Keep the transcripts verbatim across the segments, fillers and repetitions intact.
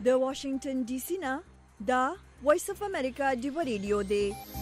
د واشنگټن ډي سي نه دا وایس اف امریکا ډیو ریډیو دی.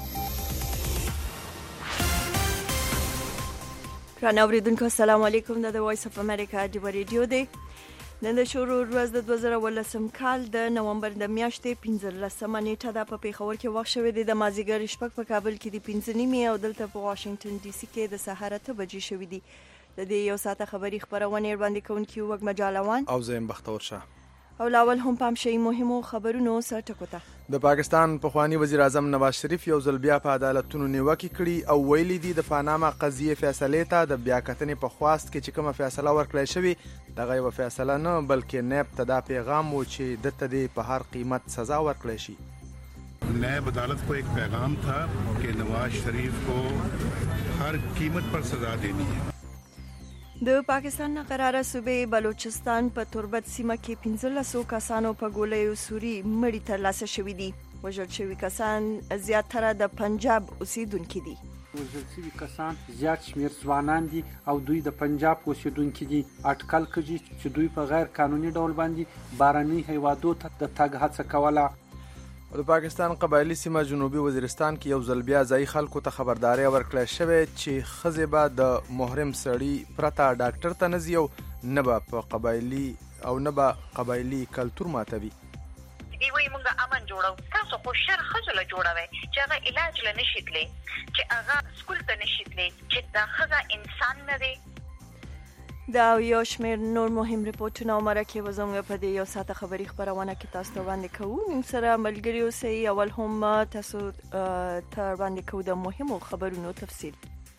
رانه اوریدونکو السلام علیکم. د وایس اف امریکا ډیو ریډیو دی. نن د شروع ورځ د دوه زره ولسم کال د نومبر د میاشتې پنځلسمه نیټه ده. په پیښور کې وخت شوی دی د مازیګر شپږ، په کابل کې د پنځه نیمې او دلته په واشنگټن ډي سي کې د سهار اته بجې شوي دي. د دې یو ساعته خبري خبرونه وړاندې کوونکي وګ مجالوان او زم بختور شاه. او لاول هم پام شي مهمو خبرونو سره ټکوته. د پاکستان پخوانی وزیر اعظم نواز شریف یو ځل بیا په عدالتونو نیوکه کړي او ویلي دي د پاناما قضیه فیصله ته د بیا کتنې په خواست کې چې کومه فیصله ورکړې شوی دغه یو فیصله نه بلکې نیب ته دا پیغام و چې د تدې په هر قیمت سزا ورکړې شي. نیب عدالت کو ایک پیغام تھا کہ نواز شریف کو ہر قیمت پر سزا دینی ہے. د پاکستان نه قراره صوبې بلوچستان په تربت سیمه کې پنځلسو کسانو په ګولیو سوري مړی ترلاسه شوي دي. وژل شوي کسان زیاتره د پنجاب اوسیدونکي دي. وژل شوي کسان زیات شمیر ځوانان دي او دوی د پنجاب اوسیدونکي دي. اټکل کېږي چې دوی په غیر قانوني ډول باندې بهرني هیوادو ته د تګ هڅه کوله. د پاکستان قبایلی سیمه جنوبي وزیرستان کې یو ځل بیا ځای خلکو ته خبرداري ورکړل شوې چې ښځې به د محرم سړي پرته ډاکټر ته نه ځي او نه به په قبایلي او نه به قبایلي کلتور ماتوي. دی وایي موږ امن جوړو، تاسو خو شر ښځو له جوړوئ چې هغه علاج له نشي تللی، چې هغه سکول ته نشي تللی، چې دا ښځه انسان نه دی. دا یو شمیر نور مهم ریپورتونه او مرکې وزمږه په دې یو ساعته خبري خبرونه کې تاسو ته وړاندې کوو. موږ سره ملګري اوسئ. اول هم تاسو ته وړاندې کوو د مهمو خبرونو تفصیل.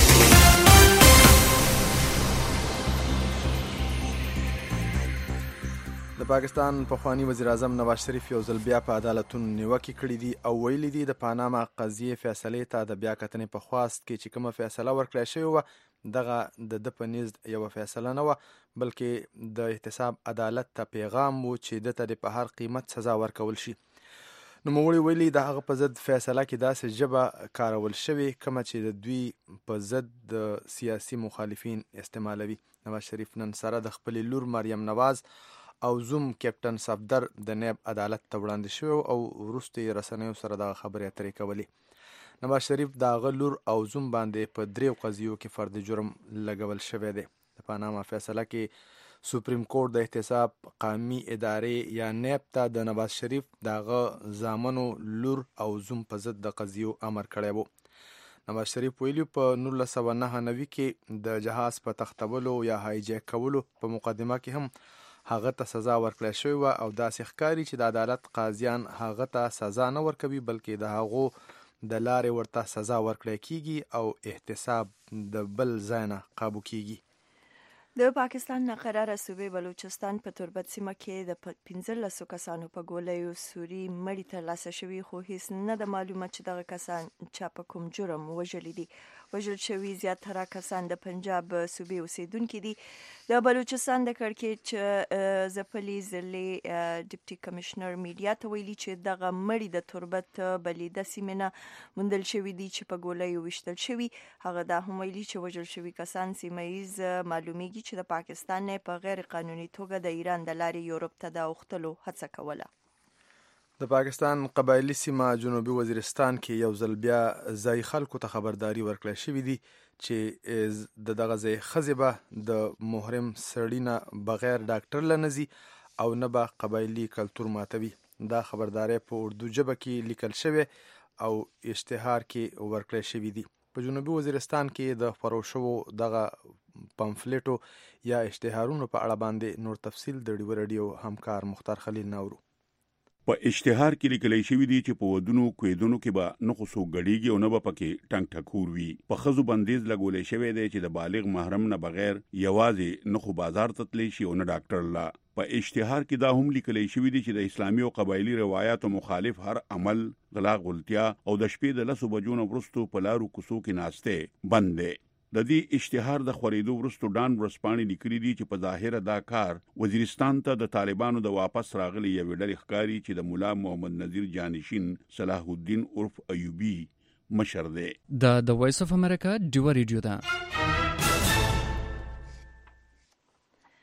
د پاکستان پخوانی وزیر اعظم نواز شریف یو ځل بیا په عدالتونو نیوکه کړې دي او ویلي دي د پاناما قضیه فیصله ته د بیا کتنې په خواست کې چې کومه فیصله ورکړې شوې وه دغه د د په نیز یو فیصله نه وه بلکې د احتساب عدالت ته پیغام و چې د ته په هر قیمت سزا ورکول شي. نوموړي ویلي د هغه په ضد فیصله کې داسې ژبه کارول شوې کومه چې د دوی په ضد د سیاسي مخالفین استعمالوي. نواز شریف نن سره د خپلې لور مریم نواز او زوم کیپټن صفدر د نیب عدالت ته وړاندې شوی او وروسته رسنیو سره دغه خبرې اترې کولې. نواز شریف د هغه لور او زوم باندې په دریو قضیو کې فرد جرم لګول شوی دی. د پاناما فیصله کې سپریم کورټ د احتساب قومي ادارې یا نیب ته د نواز شریف د هغه زامنو لور او زوم په ضد د قضیو امر کړی و. نواز شریف ویلي په نولس سوه نهه نوي کې د جهاز په تختولو یا هایجیک کولو په مقدمه کې هم هغه ته سزا ورکړی شوې وه او داسې ښکاري چې د عدالت قاضیان هغه ته سزا نه ورکوي بلکې د هغو د لارې ورته سزا ورکړی کیږي او احتساب د بل ځای نه قابو کیږي. د پاکستان نه قراره صوبې بلوچستان په تربت سیمه کې د پنځلسو کسانو په ګولیو سوري مړی ترلاسه شوي خو هیڅ نه د معلومه چې دغه کسان چا په کوم جرم وژلي دي. وژل شوي زیاتره کسان د پنجاب صوبې اوسیدونکي دي. د بلوچستان د کړکېچ ځپلي ضلعې ډیپټي کمشنر میډیا ته ویلي چې دغه مړی د تربت بلیده سیمې نه موندل شوي دي چې په ګولیو ویشتل شوي. هغه دا هم ویلي چې وژل شوي کسان سیمه ییز معلومیږي چې د پاکستان نه په غیر قانوني توګه د ایران د لارې یورپ ته د اوښتلو هڅه کوله. د پاکستان قبایلی سیمه جنوبي وزیرستان کې یو ځل بیا ځای خلکو ته خبرداري ورکړل شوې دي چې د دغه ځای ښځې به د محرم سړي نه بغیر ډاکټر له نه ځي او نه به قبایلي کلتور ماتوي. دا خبرداری په اردو ژبه کې لیکل شوی او اشتهار کې ورکړل شوی دي. په جنوبي وزیرستان کې د خپرو شوو دغه پامفلیټو یا اشتهارونو په اړه باندې نور تفصیل د ډیو رادیو همکار مختار خلیل ناورو. په اشتهار کې لیکل شوی دی چې په ودونو کویدونو کې به نه خو څوک ګډیږي او نه به پکې ټنګ ټکور وي. په ښځو بندیز لګولی شوی دی چې د بالغ محرم نه بغیر یوازې نه خو بازار ته تللی شي او نه ډاکټر لا. په اشتهار کې دا هم لیکل شوی دی چې د اسلامي او قبایلی روایتو مخالف هر عمل غلا غلطیا او د شپې د لسو بجو نه وروسته په لارو کوڅو کې ناسته بند دی. د دې اشتهار د خورېدو وروسته ډان ورسپانې لیکلي دي چې په ظاهره دا کار وزیرستان ته د طالبانو د واپس راغلي یوې ډلې ښکاري چې د مولا محمد نذیر جانشین صلاح الدین عرف ایوبي مشر دی. دا د وایس اف امریکا ډیو ریډیو ده.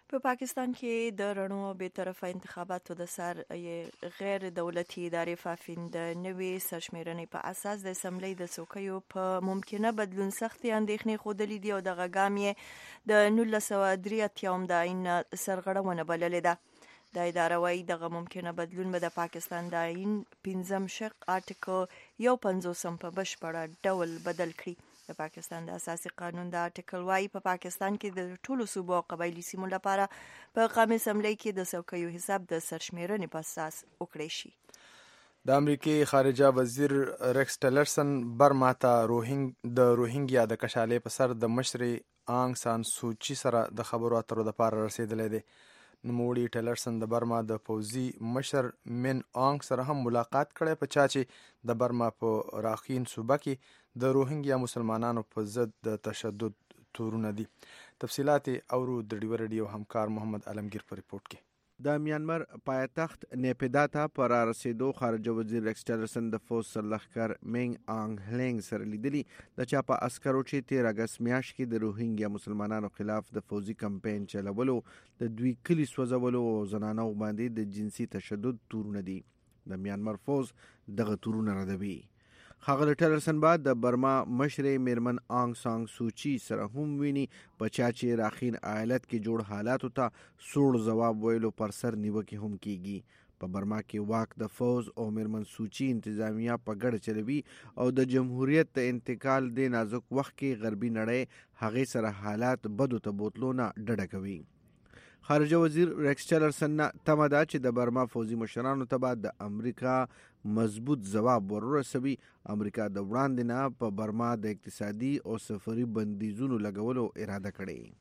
په پاکستان کې د رڼو او بې طرفه انتخاباتو د سر غیر دولتي ادارې فافین د نوې سرشمېرنې په اساس د اسمبلۍ د څوکیو په ممکنه بدلون سختې اندېښنې ښودلې دي او دغه ګام یې د نولس سوه درې اتیاوم د آیین سرغړونه بللې ده. د اداره وايي دغه ممکنه بدلون به د پاکستان د آیین پنځم شق آرټیکل یو پنځوسم په بشپړه ډول بدل کړي. د پاکستان د اساسي قانون د آرټیکل وايي په پاکستان کې د ټولو صوبو او قبایلي سیمو لپاره په قومي اسمبلۍ کې د څوکیو حساب د سرشمېرنې په اساس وکړی شي. د امریکای خارجه وزیر ریکس ټیلرسن برما ته روهینګ د روهینګیا د کشالې په سر د مشرې آنګ سان سوچي سره د خبرو اترو لپاره رسیدلی دی. نوموړي ټیلرسن د برما د پوځي مشر من آنګ سره هم ملاقات کړی په چا چې د برما په راخین صوبه کې د روهینګیا مسلمانانو په ضد د تشدد تورونه دي. تفصیلات اورو د ډیو ریډیو همکار محمد علمگیر په ریپورت کې. د میانمار پایتخت نیپیدا ته پر رسیدو خارجه وزیر ریکس ټیلرسن د فوز سرلښکر مینګ آنګ هلینګ سره لیدلی د چا په عسکرو چې تیر اگست میاشت کې د روهینګیا مسلمانانو خلاف د فوزي کمپاین چلولو د دوی کلی سوځولو او زنانو باندې د جنسي تشدد تورونه دي. د میانمار فوز دغه تورونه ردوي. ښاغلی ټیلرسن بعد د برما مشرې میرمن آنګ سان سوچي سره هم ویني په چا چې راخین ایالت کې جوړ حالاتو ته سوړ ځواب ویلو پر سر نیوکې هم کیږي. په برما کې واک د فوز او میرمن سوچي انتظامیه په ګډه چلوي او د جمهوریت د انتقال د نازک وخت کې غربي نړۍ هغې سره حالات بدو ته بوتلونه ډډه کوي. خارجه وزیر ریکس ټیلرسن نه تمه ده چې د برما فوزي مشرانو ته به د امریکا مضبوط ځواب ورسوي. امریکا د وړاندې نه په برما د اقتصادي او سفري بندیزونو لګولو اراده کړې.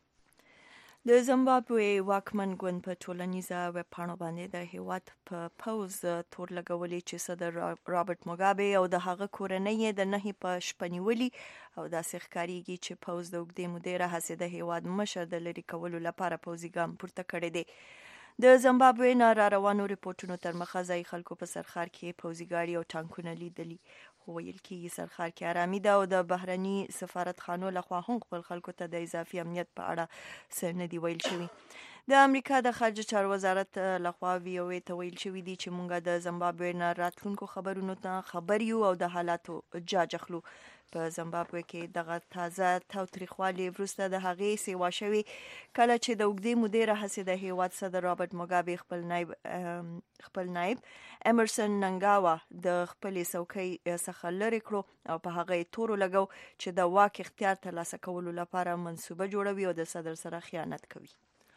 د زیمبابوې واکمن ګوند په ټولنیزه ویبپاڼو باندې د هیواد په پوز تور لګولې چې صدر رابرټ موګابي او د هغه کورنۍ د نهي په شپه نیولي او داسې ښکارېږي چې پوز د اوږدې مودې راهیسې د هیواد مشر د لرې کولو لپاره پوځي ګام پورته کړی دی. د زیمبابوې نه را روانو ریپورټونو تر مخه ځایي خلکو په سرخار کې پوځي ګاډي او ټانکونه لیدلي، خو ویل کېږي سرخار کې آرامي ده او د بهرني سفارتخانو لخوا هم خپل خلکو ته د اضافي امنیت په اړه څه نه دي ویل شوي. د امریکا د خارجه چارو وزارت لخوا وی او ای ته ویل شوي دي چې مونږ د زیمبابوې نه راتلونکو خبرونو ته خبر یو او د حالاتو جاج اخلو. په زیمبابوې کې دغه تازه تاوتریخوالي وروسته د هغې سیوا شوي کله چې د اوږدې مودې راهیسې د هیواد صدر رابرټ موګابي خپل نایب خپل نایب امرسن ننګاوا د خپلې څوکۍ څخه لرې کړو او په هغه یې تورو لګو چې د واک اختیار ترلاسه کولو لپاره منصوبه جوړوي او د صدر سره خیانت کوي.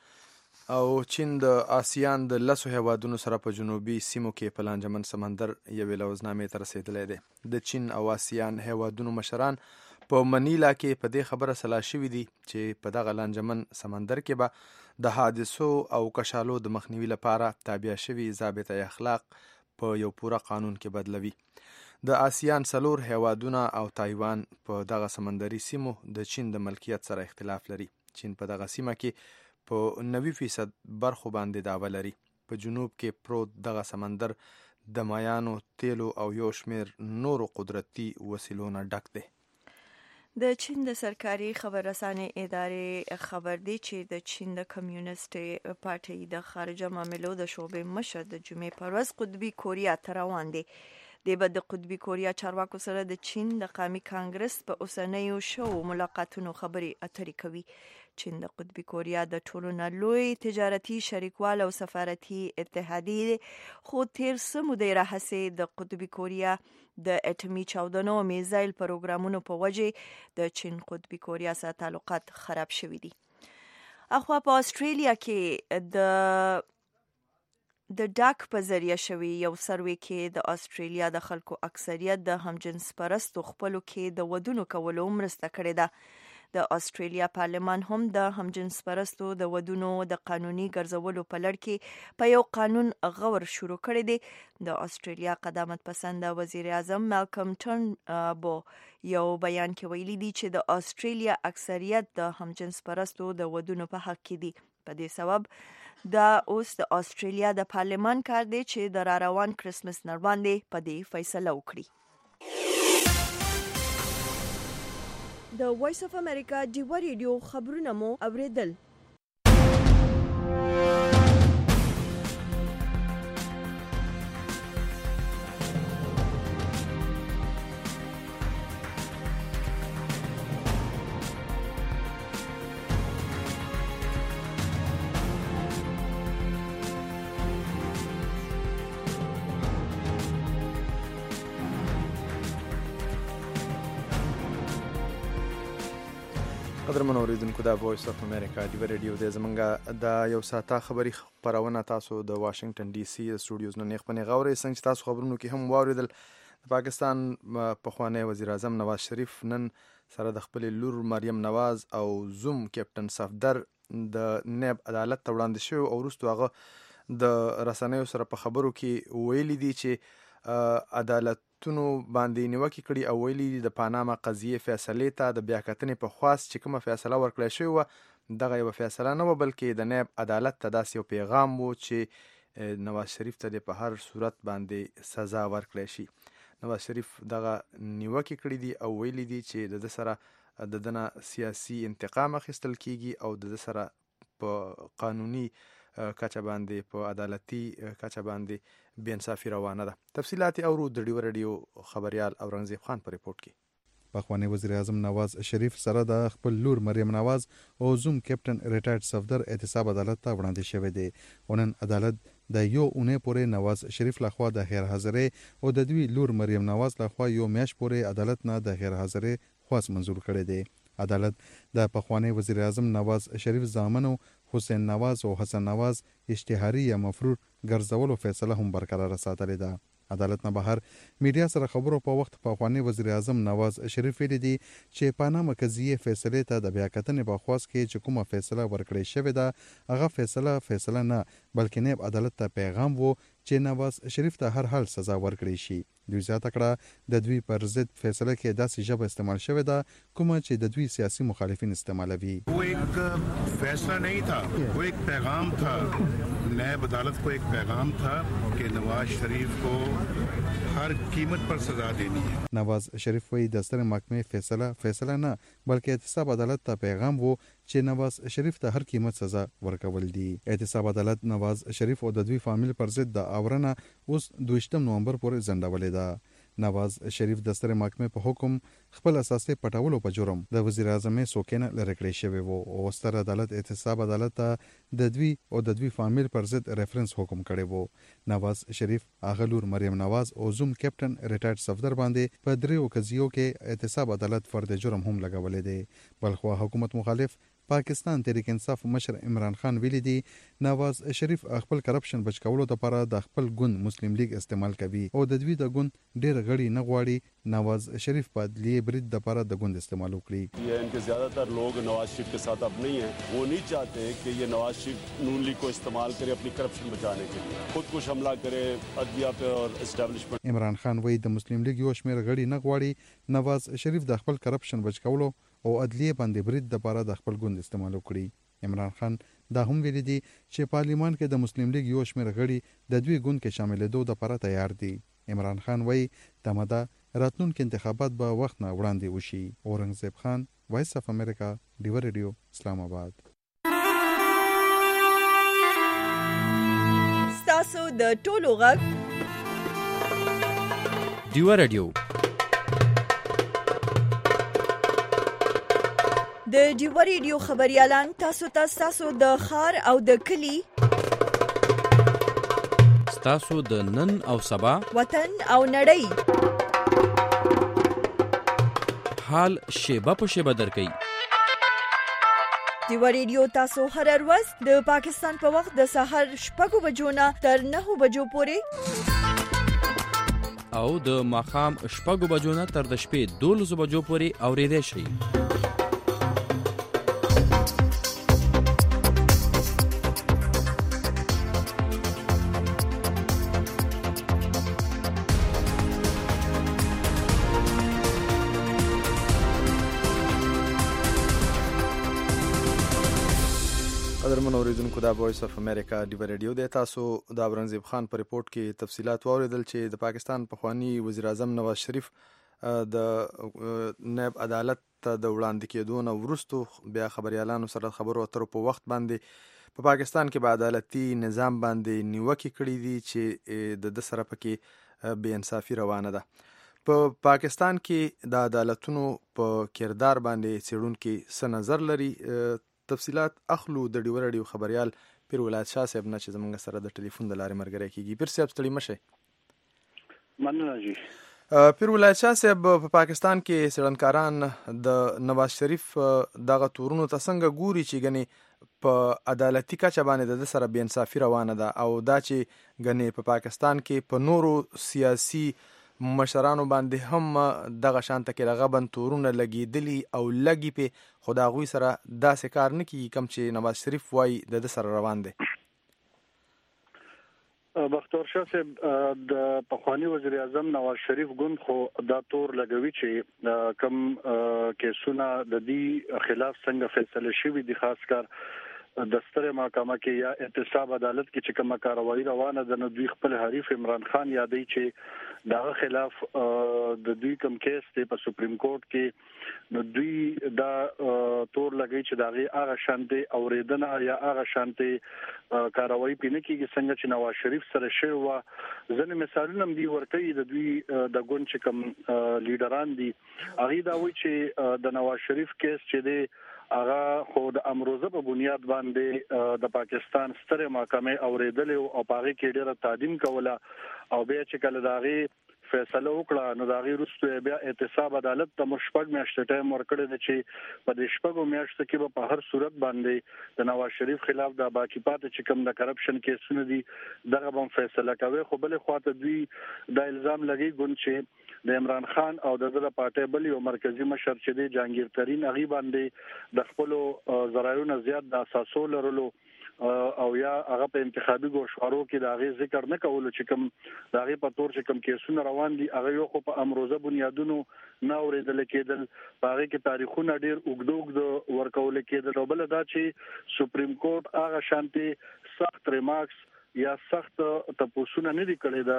او چین د آسیان د لسو هیوادونو سره په جنوبي سیمو کې په لانجمن سمندر یوې لوزنامې ته رسېدلی دی. د چین او آسیان هیوادونو مشران په منیلا کې په دې خبره سلا شوي دي چې په دغه لانجمن سمندر کې به د حادثو او کشالو د مخنیوي لپاره تابع شوي ضابطه اخلاق په یو پوره قانون کې بدلوي. د آسیان څلور هیوادونه او تایوان په دغه سمندري سیمو د چین د ملکیت سره اختلاف لري. چین په دغه سیمه کې په نوي فیصد برخو باندې دعوه لري. په جنوب کې پروت دغه سمندر د مایانو، تیلو او یو شمیر نورو قدرتي وسیلو نه ډک دی. د چین د سرکاري خبررسانې ادارې خبر دی چې د چین د کمیونست پارټۍ د خارجه معاملو د شعبې مشر د جمعې په ورځ قطبي کوریا ته روان دی. دی به د قطبي کوریا چارواکو سره د چین د قومي کانګرس په اوسنیو شوو ملاقاتونو خبرې اترې کوي. چین د قطبي کوریا د ټولو نه لوی تجارتي شریکوال او سفارتي اتحادیې دی، خو تیر څه مودې راهیسې د قطبي کوریا د اټومي چاودنو او میزایل پروګرامونو په وجې د چین قطبي کوریا سره تعلقات خراب شوي دي. اخوا په استرالیا کې د د ډاک په ذریعه شوي یو سروې کې د استرالیا د خلکو اکثریت د همجنس پرستو خپلو کې د ودونو کولو مرسته کړې ده. د استرالیا پارلمان هم د همجنس پرستو د ودونو د قانوني ګرځولو په لړ کې په یو قانون غور شروع کړی دی. د استرالیا قدامت پسند وزیر اعظم مالکم ټرنبو یو بیان کې ویلي دی چې د استرالیا اکثریت د همجنس پرستو د ودونو په حق کې دي. په دې سبب دا اوس د استرالیا د پارلمان کار دی چې د را روان کرسمس نه وړاندې په دې فیصله وکړي. د وایس اف امریکا ډیو ریډیو خبرونه مو اوریدل. قدرمن اوریدونکو دا وایس اف امریکا دی ریډیو د زمونږه د یو ساعته خبري خبرونه تاسو د واشنگټن ډي سي سټوډیوز نه نیخ پنې غوړې څنګه تاسو خبرونو کې هم واوریدل د پاکستان پخوانی وزیر اعظم نواز شریف نن سره د خپل لور مریم نواز او زوم کیپټن صفدر د نیب عدالت ته وړاندې شو او وروسته هغه د رسنیو سره په خبرو کې ویلي دي چې عدالتونو باندې نیوکه کړي او ویلي د پاناما قضیه فیصله ته د بیا کتنې په خواست چې کومه فیصله ورکړې شوې و دغه یو فیصله نه و بلکې د نیب عدالت ته داسې یو پیغام و چې نواز شریف ته په هر صورت باندې سزا ورکړې شي. نواز شریف دغه نیوکه کړي دي او ویلي دي چې د سره د دنه سیاسي انتقام اخیستل کیږي او د سره په قانوني کچه باندې په عدالتي کچه باندې بے انصافي روانه ده. تفصيلات اورو د ډیو رادیو خبريال اورنګزیب خان په ریپورت کې. پخوانی وزیر اعظم نواز شریف سره د خپل لور مریم نواز او زوم کیپټن ریټایرډ صفدر احتساب عدالت ته وړاندې شوی دی. ونن عدالت د یو اونۍ پورې نواز شریف لخوا د غیر حاضرې او د دوی لور مریم نواز لخوا یو میاش پورې عدالت نه د غیر حاضرې خواست منظور کړی دی. عدالت د پخوانی وزیر اعظم نواز شریف زامنو حسین نواز او حسن نواز اشتهاری یا مفرور ګرځولو فیصله هم برقرار ساتلې ده. عدالت نه بهر میډیا سره خبرو په وخت پخوانی وزیر اعظم نواز شریف ویلي دي چې پاناما قضیه فیصله ته د بیا کتنې په خواست کې چې کومه فیصله ورکړې شوې ده هغه فیصله فیصله نه بلکې نیب عدالت ته پیغام وو چې نواز شریف ته هر حال سزا ورکړي شي. دوی زیاته کړه د دوی پر ضد فیصله کې داسې ژبه استعمال شوې ده کومه چې د دوی سیاسي مخالفین استعمالوي. वो एक फैसला नहीं था, वो एक पैगाम था. नैब अदालत को एक पैगाम था कि नवाज शरीफ को हर कीमत पर सजा देनी है. नवाज शरीफ वही د ستر محکمې فیصله فیصله نه بلکې احتساب عدالت ته پیغام وو چې نواز شریف ته هر قیمت سزا ورکول دي. احتساب عدالت نواز شریف او د دوی فامیل پر ضد د اورنه اوس دویشتم نومبر پورې ځنډولې ده. نواز شریف د ستر محکمې په حکم خپل اساسي پټولو په جرم د وزیر اعظم سوکینه لری کړی شوی وو او ستر عدالت احتساب عدالت ته د دوی او د دوی فامیل پر ضد ریفرنس حکم کړی وو. نواز شریف اغلور مریم نواز او زوم کیپټن ریټایرډ صفدر باندې په دریو قضیو کې احتساب عدالت فرد جرم هم لګولې دي. بلخو حکومت مخالف پاکستان تحریک انصاف مشر عمران خان ویلي دي نواز شریف خپل کرپشن بچ کولو لپاره د خپل ګوند مسلم لیگ استعمال کوي او د دوی د ګوند ډیر غړي نه غواړي نواز شریف په عدلیه برید لپاره د ګوند استعمال وکړي. یہ ان کے زیادہ تر لوگ نواز شریف کے ساتھ اب نہیں ہیں. وہ نہیں چاہتے کہ یہ نواز شریف نون لیگ کو استعمال کرے اپنی کرپشن بچانے کے لیے, خود کش حملہ کرے عدلیہ پہ اور اسٹیبلشمنٹ. عمران خان وایي د مسلم لیگ یو شمېر غړي نه غواړي نواز شریف د خپل کرپشن بچ کولو او عدلیه باندې برید لپاره د خپل ګوند استعمال وکړي. عمران خان دا هم ویلي دي چې پارلیمان کې د مسلم لیگ یو شمېر غړي د دوی ګوند کې شاملېدو لپاره تیار دي. عمران خان وایي تمدا راتلونکي انتخابات به وخت نه وړاندې وشي. اورنګزیب خان وایس اف امریکا ډیو ریډیو اسلام آباد. ستاسو د ټولو غږ ډیو ریډیو د ډیو ریډیو خبريالان تاسو ته تاسو د خار او د کلی تاسو د نن او سبا وطن او نړۍ حال شیبه په شیبه درکې. ډیو ریډیو تاسو هر ورځ د پاکستان په وخت د سحر شپږ بجو نه تر نهه بجو پورې او د ماخام شپږ بجو نه تر د شپې دولس بجو پورې اوریدئ شئ. قدرمن اوریدونکو دا وایس اف امریکا ډیو ریډیو د تاسو د اورنګزیب خان په ریپورت کې تفصيلات واوریدل چې د پاکستان پخوانی وزیر اعظم نواز شریف د نیب عدالت ته د وړاندې کېدو نه وروسته بیا خبريالانو سره خبرو اترو په وخت باندې په پاکستان کې به عدالتي نظام باندې نیوکې کړې دي چې د د سره پکې بې انصافي روانه ده. په پاکستان کې د عدالتونو په کردار باندې څېړونکي څه نظر لري؟ تفصیلات اخلو د ډیو رادیو خبريال پیر ولایت شاه صاحب نه چې زمونږ سره د ټلیفون د لارې مرګري کیږي. پیر صاحب ستړي مشه. مننه جی. پیر ولایت شاه صاحب په پاکستان کې څېړنکاران د نواز شریف دغه تورونو ته څنګه ګوري چې ګنې په عدالتي کچه باندې د سره بې انصافي روانه ده او دا چې ګنې په پاکستان کې په نورو سیاسي مشرانو باندې هم دغه شانته کې دغه بند تورونه لګېدلي او لګي په خو د هغوی سره داسې کار نه کیږي کوم چې نواز شریف وایي د ده سره روان دی. بختیار شاه صاحب د پخواني وزیر اعظم نواز شریف ګوند خو دا تور لګوي چې کم کیسونه د دې خلاف څنګه فیصله شوي دي، خاص کر د ستره محکمه کې یا احتساب عدالت کې چې کومه کاروایی روانه ده، نو دوی خپل حریف عمران خان یادوي چې دغه خلاف د دوی کوم کیس ته په سپریم کورټ کې نو دوی دا تور لګي چې دغه هغه شانتي اوریدنه یا هغه شانتي کاروایی پینې کې څنګه چې نواز شریف سره شوی و. ځنې مثالونه هم دی ورته د دوی د ګوند چې کوم لیډران دي هغه دا وایي چې د نواز شریف کیس چې دی هغه خو د امروزه په بنیاد باندې د پاکستان ستره محکمه اوریدل او پاره کې ډیره تعظیم کوله او بیا چې کله داغه فیصله وکړه نو داغه وروسته بیا احتساب عدالت ته مشپږ میاشتې ټایم ورکړی دی چې په دې شپږو میاشتو کې په هر صورت باندې د نواز شریف خلاف د باقی پاتې چې کوم د کرپشن کیسونه دي دغه هم فیصله کوي. خو بل خواته دوی د الزام لګي ګوند چې د عمران خان او د دغه پارټي بل یو مرکزی مشر چې دی جهانگیر ترین هغه باندې د خپل زرایونه زیات د اساسو لرلو او یا هغه په انتخابي ګوشوارو کې د هغه ذکر نه کولو چې کوم د هغه په تور چې کوم کیسونه روان دي هغه یو خو په امروزه بنیادونو نه اوریدل کېدل، په هغه کې تاریخونه ډیر اوږد اوږد ورکول کېدل. او بل دا چې سپریم کورټ هغه شانتي سخت ریمارکس یا سخت تپوسونه نه دي کړی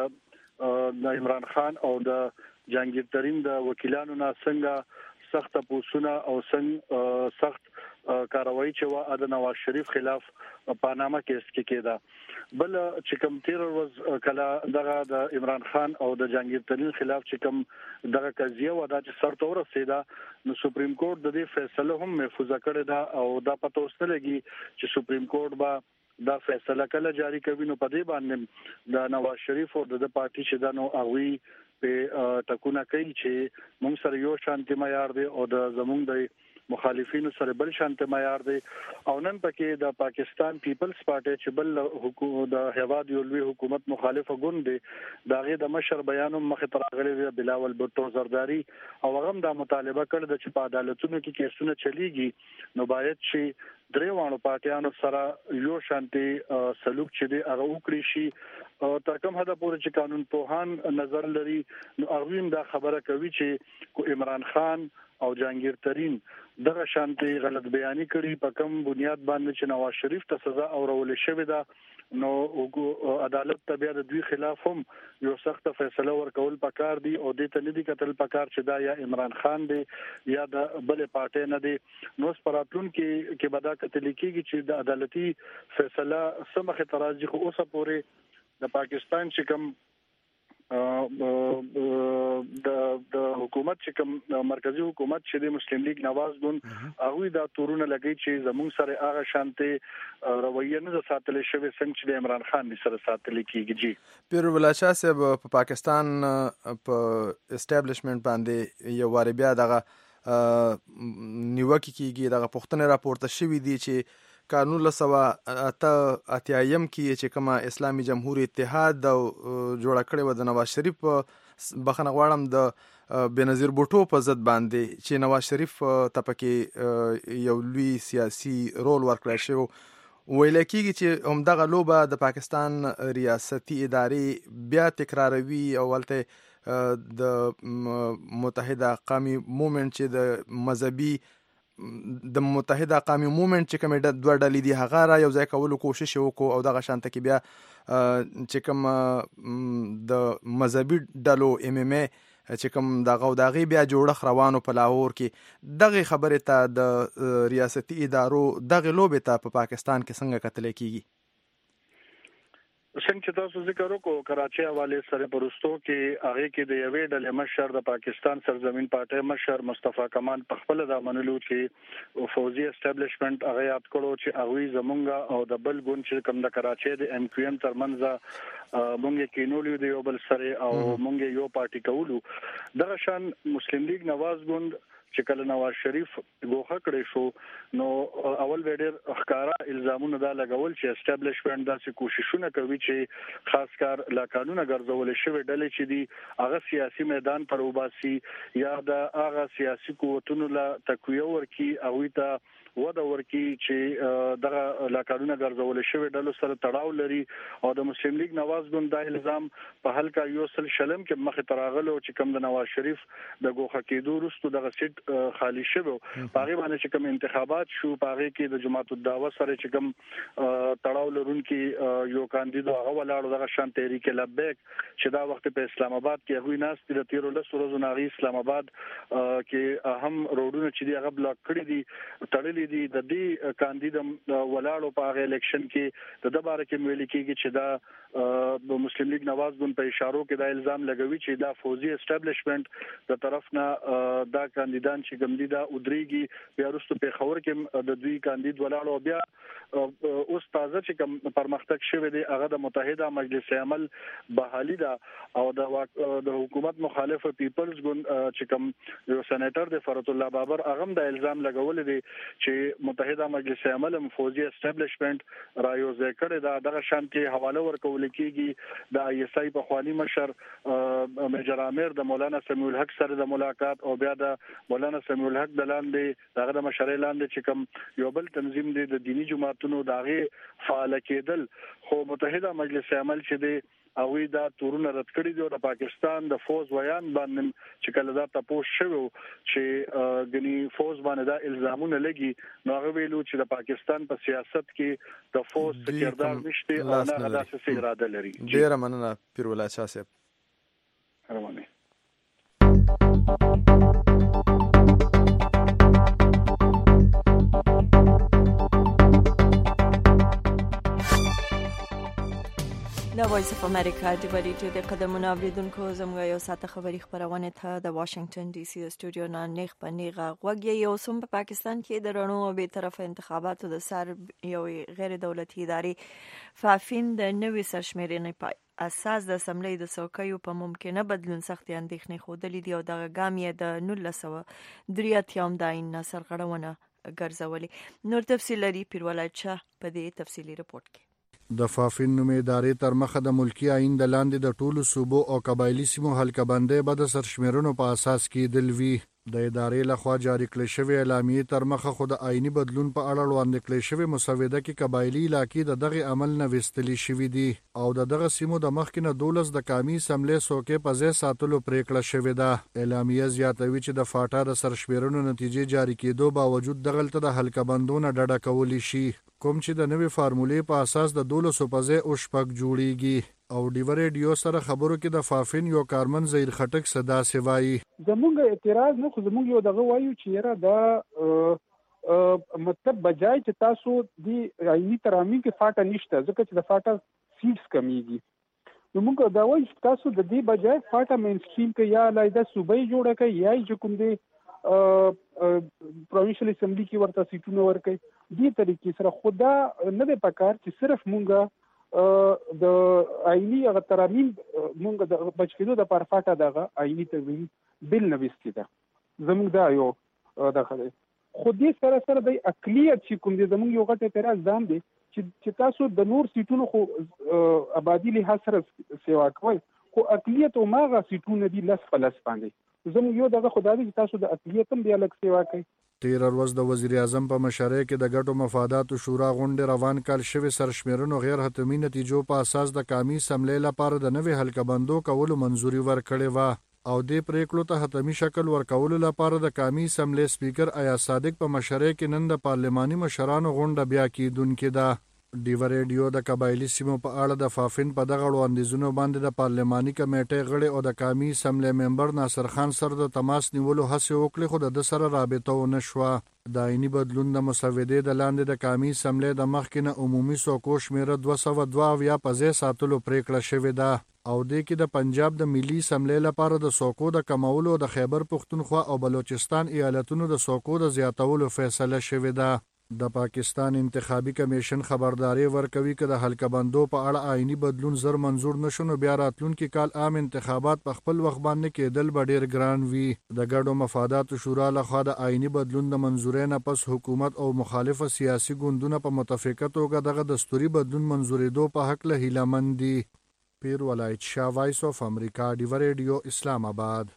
د د عمران خان او د جهانگیر ترین د وکیلانو نه څنګه سخت تپوسونه او څنګه سخت کاروایی چې وا د نواز شریف خلاف پاناما کیس کې کېده. بل چې کوم تیر ورځ کله دغه د عمران خان او د جهانگیر ترین خلاف چې کوم دغه قضیه و دا چې سر تور رسیدا نو سپریم کورټ د دې فیصله هم محفوظ کړی دا او دا پته وسته لګي چې سپریم کورټ با دا فیصله کله جاری کوي نو په دې باندې د نواز شریف او د پارټي چې دا نو هغوی په ټکونه کوي چې موږ سره یو شانتي معیار دی او د زموږ د مخالفینو سره بل شانتي معیار دی. او نن پکې د پاکستان پیپلز پارټي چې بل حکومت د هواد یو لوی حکومت مخالفه ګوند دی داغه د مشر بیانوم مخه ترغلي دی بلاول بوټو زرداری او هغه د مطالبه کړ چې په عدالتونو کې کیسونه چلیږي نو باید چې دریوانو پارټیانو سره یو شانتي سلوک چې دی هغه وکړي شي تر کوم حد پورې چې قانون پوهان نظر لري نو هغه دا خبره کوي چې کو عمران خان او جهانگیر ترین دغه شانتي غلط بیانی کړي په کوم بنیاد باندې چې نواز شریف ته سزا اورول شوې ده نو عدالت ته بیا د دوی خلاف هم یو سخت فیصله ورکول پکار دي او د تلدي قتل پکار چې دا یا عمران خان دی یا د بل پارټي نه دی. نو سپراتون کې کې بدا قتل کېږي چې د عدالتي فیصله سمخه تراجی خو اوسه پورې د پاکستان چې کوم د د حکومت چې کوم مرکزی حکومت چې د مسلم لیگ نواز ګوند هغه دا تورونه لګي چې زموږ سره هغه شانتي رویه نه ساتل شوی څنګه چې د عمران خان سره ساتل کیږي. جی پیر ولایت شاه صاحب په پاکستان په اسټابلیشمنت باندې یو واری بیا دغه نیوکه کیږي دغه پښتنه راپورته شوې دي چې قانون لسوا اته اتیایم کې چې کومه اسلامي جمهوریت اتحاد او جوړ کړی و د نواز شریف بخنه غواړم د بنظیر بوټو په ضد باندې چې نواز شریف ته پکې یو لوی سیاسي رول ورکړی شو ویل کېږي چې همدغه لوبه د پاکستان ریاستي ادارې بیا تکراروي او ولته د متحده قومي مومنت چې د مذهبي د متحده قومي مومنت چې کوم د دوه ډلې دي هغه را یو ځای کولو کوشش وکړو او دغه شانته کې بیا چې کوم د مذهبي ډلو ام ام ای چې کوم دغه دغه بیا جوړخ روانو په لاهور کې دغه خبره ته د ریاستي ادارو دغه لوبې ته په پاکستان کې څنګه کتل کیږي؟ څنګه چې تاسو ذکر وکړو کراچي حواله سره پرستو کې هغه کې د یوې ډلې مشر د پاکستان سرزمین پارټي مشر مصطفی کمال په خپل د منلو چې فوزي اسټابلیشمنت هغه یاد کړو چې هغه زمونږه او د بل ګوند چې کوم د کراچي د ام کیو ام ترمنځ مونږ کې نولیو دی یو بل سره او مونږ یو پارټي کولو دغه شان مسلم لیگ نواز ګوند چې کله نواز شریف ګوخه کړی شو نو اول وړر اخکارا الزامونه دا لګول چې اسټابلیشمنت داسې کوششونه کوي چې خاص کار لا قانون ګرځول شوی ډلې چې دی هغه سیاسي میدان پر وباسي یا د هغه سیاسي قوتونو لا تقویه ورکي او ته ودا ورکی چې دغه لا قانون ګرځول شوی ډلو سره تړاو لري او د مسلم لیگ نواز ګوند د الزام په حلقه یو سل شلم کې مخه تراغله او چې کوم د نواز شریف د ګوخه کېدو وروسته دغه سیټ خالی شوه پاره باندې چې کوم انتخابات شو پاره کې د جماعت الدعوه سره چې کوم تړاو لرونکي یو کاندید هغه ولاړ دغه شان تحریک لبیک چې دا وخت په اسلام آباد کې هغوی ناس د تیرو لس ورځې ناغي اسلام آباد کې اهم روډونه چې دی هغه بلاک کړی دي تړلي دي د دې کاندید ولاړو په هغه الیکشن کې د دباره کې ویل کېږي چې دا د مسلم لیگ نواز ګوند په اشارو کې دا الزام لګوي چې دا فوزي اسټابلیشمنت د طرف نه دا کاندیدان چې ګمدي دا ودريږي بیا وروسته په خبر کې د دوی کاندید ولاړو بیا اوس تازه چې کوم پرمختګ شوی دی هغه د متحده مجلس عمل بحالي دا او د د حکومت مخالف پیپلز ګوند چې کوم یو سېنیټر د فرات الله بابر هغه د الزام لګول دي چې متحده مجلس عمل فوزي اسټابلیشمنت رایو ذکر دا دغه شانتي حواله ورکول کیږي د آی اس آی په خواني مشر میجر عامر د مولانا سمیع الحق سره د ملاقات او بیا د مولانا سمیع الحق د لاندې دغه د مشرۍ لاندې چې کوم یو بل تنظیم دی د دینی جماعتونو داغه فعال کېدل خو متحده مجلس عمل چې دی او دا تورونه رد کړی دی د پاکستان د فوز ویان باندې چې کله دا تاسو شوو چې غني فوز باندې دا الزامونه لګي نو هغه ویلو چې د پاکستان په سیاست کې د فوز کردار نشته او نه غدا سي اراده لري. ډیر مننه پیر ولا شاه صاحب. روانه د وایس اف امریکا د بریټو د قدمونو اوریدونکو زموږ یو ساعت خبری خبرونه ته د واشنگټن ډي سي استودیو نه نیغ په نیغه غوږی یو سم په پاکستان کې د رڼو او به طرف انتخاباتو د سر یو غیر دولتي ادارې فافین د نوې سرشمیرنې په اساس د اسمبلی د څوکیو په ممکنه بدلون سختي اندېښنې خوده دي او د غامیه د نولس سوه درې اتیا داین سرغړونه ګرځولې. نور تفصیل لري پیرولایچا په دې تفصیلی رپورت کې. د فافین نومې ادارې تر مخه د ملکی آئین د لاندې د ټولو صوبو او قبایلی سیمو حلقه بندۍ به د سرشمیرنو په اساس کېدل وي. د ادارې لخوا جاری کړې شوې اعلامیې تر مخه خو د آئینی بدلون په اړه وړاندې کړې شوې مسوده کې قبایلی علاقې د دغه عمل نه وستلی شوې دي او د دغه سیمو د مخکې نه دولس د قامي اسمبلی څوکۍ په ځای ساتلو پریکړه شوې ده. اعلامیه زیاتوي چې د فاټا د سرشمیرنو نتیجې جاری کېدو باوجود دغلته د حلقه بندونه ډډه کولی شي کوم چې د نوې فارمولې په اساس د دولسو په ځای او شپږ جوړیږي. او ډیو ریډیو سره خبرو کې د فافین یو کارمن زهیر خټک صدا سی وایي زموږ اعتراض نه خو زموږ یو دغه وایو چې یاره دا مطلب بجای چې تاسو دی آئینی ترامیم کې فاټا نشته ځکه چې د فاټا سیټس کمیږي نو موږ دا وایو چې تاسو د دې بجای فاټا مینسټریم کې یا علاوه صوبای جوړه کړئ یا چې کوم دی پروینشل اسمبلی کې ورته سیټونه ورکړي دې طریقې سره خدا نه د پکار چې صرف مونږه د آئینی هغه ترامیم مونږ د بچکیدو د پرفاټه دغه آئینی ترمیم بل نوښتي ده زموږ دا یو دغه خو دې سره سره د اقلیت چې کوم دي زموږ یو غټ اعتراض ځان دي چې تاسو د نور سیټونو خو آبادی له سره سیوا کوي خو اقلیت او ماغه سیټونه دي لس پلس باندې زموږ یو دغه خدای چې تاسو د اقلیت هم بیا لک سیوا کوي. تیر ورځ د وزیر اعظم په مشرۍ کې د ګټو مفاداتو شورا غونډه روان کال شوی سرشمیرنو غیر حتمی نتیجو په اساس د قامي اسمبلی لپاره د نوې حلقه بندو کولو منځوري ورکړې و او د پریکړو ته حتمی شکل ورکولو لپاره د قامي اسمبلی سپیکر ایاز صادق په مشرۍ کې نن د پارلماني مشرانو غونډه بیا کیدونکې ده. ډیو ریډیو د قبایلی سیمو په اړه د فافین په دغه وړاندیزونو باندې د پارلماني کمیټې غړي او د قومي اسمبلی ممبر ناصر خان سره د تماس نیولو هڅه وکړي خو د سره رابطه ونه شوه. د آئینی بدلون د مسودې د لاندې د قومي اسمبلی د مخکې نه عمومي څوکو شمیره دوه سوه دوه اویا په ځای ساتلو پریکړه شوې ده او دې کې د پنجاب د ملي اسمبلی لپاره د څوکو د کمولو د خیبر پښتونخوا او بلوچستان ایالتونو د څوکو د زیاتولو فیصله شوې ده. د پاکستان انتخابي کمیشن خبرداري ورکوي چې د حلقه بندو په اړه آئینی بدلون زر منظور نشو نو بیا راتلونکي کال عام انتخابات په خپل وخت باندې کېدل به ډیر ګران وي. د ګډو مفاداتو شورا لخوا د آئینی بدلون د منظورۍ نه پس حکومت او مخالفه سیاسي ګوندونه په متفقه توګه دغه دستوري بدلون منظورېدو په حق له هیله مند دي. پیر ولایت شاه، وایس اف امریکا، ډیو ریډیو، اسلام آباد.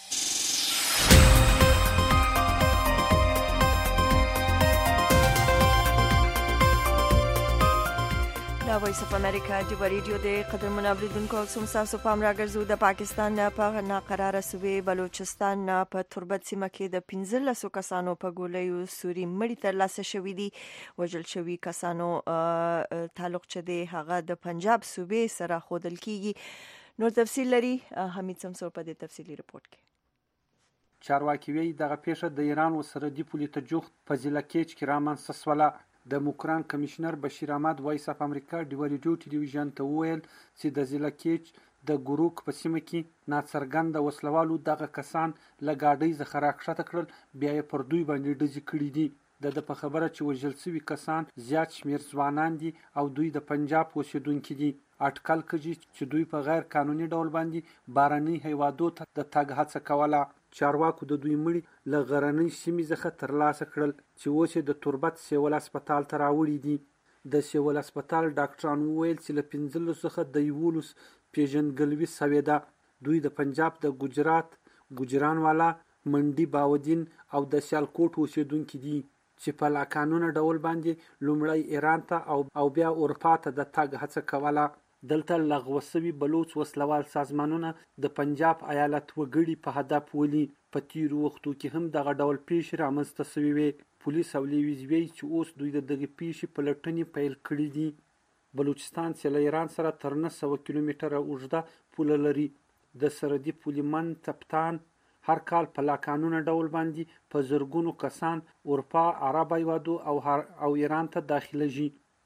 دا وایس اف امریکا ډیو ریډیو د قدرمن اوریدونکو سم تاسو پام راګرځو. د پاکستان په ناقراره صوبې بلوچستان په تربت سیمه کې د پنځلسو کسانو په ګولیو سوري مړي ترلاسه شوي دي. وژل شوي کسانو تعلق چې دی هغه د پنجاب صوبې سره ښودل کیږي. نور تفصیل لري حمید سمسور په دې تفصیلي رپورت کې. چارواکي وایي دغه پیښه د ایران سرحدي پولې ته جوخت په ضلع کیچ کې رامنځته شوله. د موکران کمشنر بشیر احمد وایس اف امریکا ډیو ریډیو ټلویزیون ته وویل چې د ضلع کیچ د ګروک په سیمه کې ناڅرګنده وسلوالو دغه کسان له ګاډۍ څخه راکښته کړل، بیا یې پر دوی باندې ډزې کړي دي. د ده په خبره چې وژل شوي کسان زیات شمېر ځوانان دي او دوی د پنجاب اوسېدونکي دي. اټکل کېږي چې دوی په غیر قانوني ډول باندې بهرنۍ هیوادو ته د تګ هڅه کوله. چارواکو د دوی مړي له غرنۍ سیمې څخه ترلاسه کړل چې اوس یې د تربت سیول هسپتال ته راوړي دي. د سیول هسپتال ډاکټران وویل چې له پنځلسو څخه د یولس پیژندګلوي شوې ده. دوی د پنجاب د ګجرات، ګجرانوالا، منډي باودین او د سیالکوټ اوسېدونکي دي چې په لاقانونه ډول باندې لومړی ایران ته او بیا اروپا ته د تګ هڅه کوله. دلته لغوه شوي بلوچ وسلوال سازمانونه د پنجاب ایالت وګړي په هدف ولي. په تیرو وختو کې هم دغه ډول پیښې رامنځته شوې وې. پولیس او لیویز وایي چې اوس دوی د دغې پیښې پلټنې پیل کړي دي. بلوچستان چې له ایران سره تر نه سوه کیلومتره اوږده پوله لري. د سرحدي پولې من تپتان هر کال په لاقانونه ډول باندې په زرګونو کسان اروپا، عرب هیوادو او ایران ته داخليږي.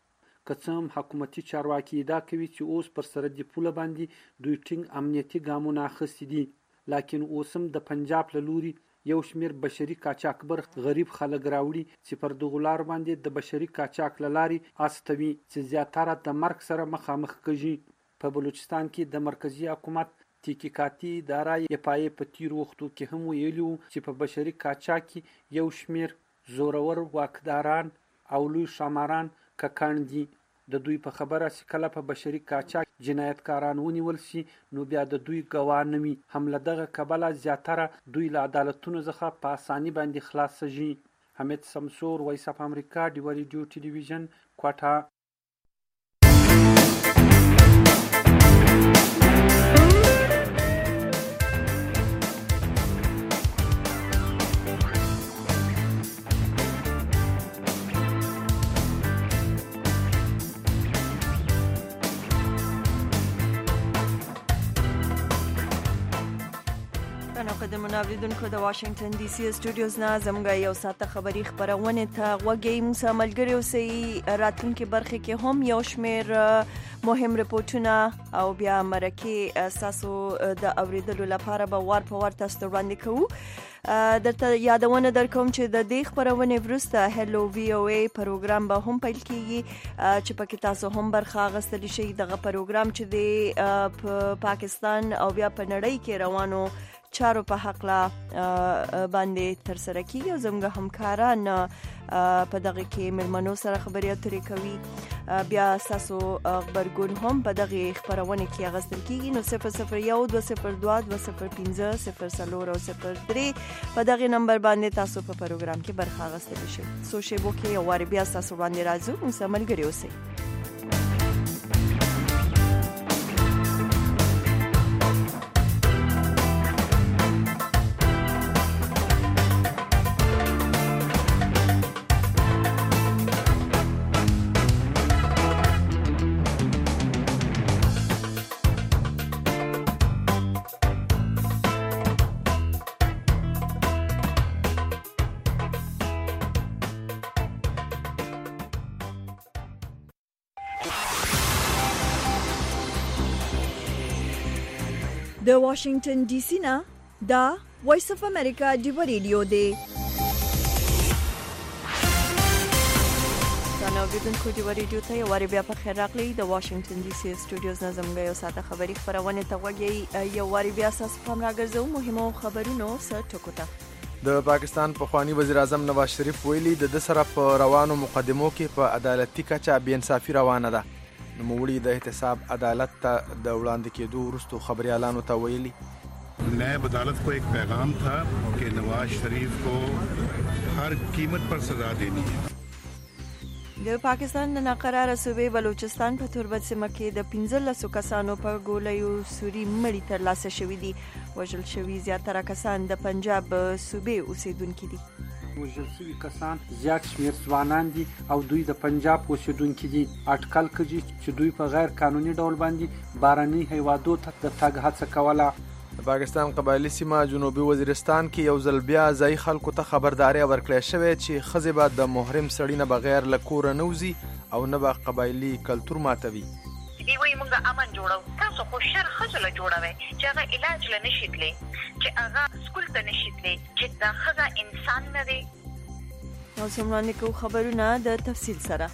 که څه هم حکومتي چارواکي ادعا کوي چې اوس پر سرحدي پوله باندې دوی ټینګ امنیتي ګامونه اخیستي دي، لکن اوس هم د پنجاب له لوري یو شمېر بشري قاچاقبر غریب خلک راوړي چې پر دغو لارو باندې د بشري قاچاق له لارې استوي چې زیاتره د مرګ سره مخامخ کېږي. په بلوچستان کې د مرکزي حکومت تحقیقاتي اداره اپایې په تیرو وختو کې هم ویلي وو چې په بشري قاچاق کې یو شمېر زورور واکداران او لوی ښاماران ککړ دي. د دوی په خبره چې کله په بشري قاچاق جنایتکاران ونیول شي نو بیا د دوی ګواه نه وي. هم له دغه کبله زیاتره دوی له عدالتونو څخه په اساني باندې خلاصېږي. حمید سمسور، وایس اف امریکا، ډیو ریډیو ټلویزیون، کوټه. قدرمن اوریدونکو د واشنگټن ډي سي سټوډیوز نه زموږ یو ساعته خبري خبرونه ته غوږی موږ ملګری اوسئ. راتلونکي برخه کې هم یو شمېر مهم رپورټونه او بیا مرکه اساسو د اوریدلو لپاره به وار په وار تاسو ته وړاندې کوو. درته یادونه درکوم چې د دې خبرونه وروسته هلو وی او ای پروګرام به هم پیل کیږي چې پکې تاسو هم برخه اخیستلی شئ. دغه پروګرام چې د پا پاکستان او بیا په نړۍ کې روانو چارو په حق لا باندې تر سره کیږي او زموږ همکاران په دغه کې مېلمنو سره خبرې اترې کوي. بیا تاسو خبرګون هم په دغه خبرونه کې اغوستل کیږي. نو صفر صفر یو دوه صفر دوه دوه صفر پنځه صفر څلور او صفر درې په دغه نمبر باندې تاسو په پروګرام کې برخه اخیستلی شئ. سو شیبو کې یو وار بیا تاسو باندې راځو. موږ سره ملګري اوسئ. د واشنگټن ډي سي نه دا وایس اف امریکا دی ریډیو دی. نو بدونکو دی ریډیو ته یو واری بیا په خیر راغلی. د واشنگټن ډي سي سټوډیوز نه زموږ یو ساعته خبري خبرونه ته وګورئ. یو واری بیا اساس پام راګرځو مهمو خبرونو سره ټکوته. د پاکستان پخوانی وزیر اعظم نواز شریف ویلي د سره په روانو مقدمو کې په عدالتي کچه بې انصافي روانه ده. نوموړي د احتساب عدالت ته د وړاندې کېدو وروسته خبريالانو ته ویلي نائب अदालत को एक पैगाम था कि नवाज शरीफ को हर कीमत पर सजा देनी है. د پاکستان د ناقراره صوبې بلوچستان په توربت سیمه کې د پنځلسو کسانو په ګولیو سوري مړي ترلاسه شوي دي. وژل شوي زیاتره کسان د پنجاب صوبې اوسیدونکي دي. وژل شوي کسان زیات شمېر ځوانان دي او دوی د پنجاب اوسیدونکي دي. اټکل کېږي چې دوی په غیر قانوني ډول باندې بهرني هیوادو ته د تګ هڅه کوله. د پاکستان قبایلی سیمه جنوبي وزیرستان کې یو ځل بیا ځای خلکو ته خبرداري ورکړې شوې چې ښځې به د محرم سړي نه بغیر له کوره نه وځي او نه به قبایلي کلتور ماتوي. دی وایي موږ امن جوړو، تاسو خو شر ښځو له جوړوئ چې هغه علاج له نشي تللی، چې هغه سکول ته نشي تللی، چې دا ښځه انسان نه دی. او څومره کوو خبرونه د تفصیل سره.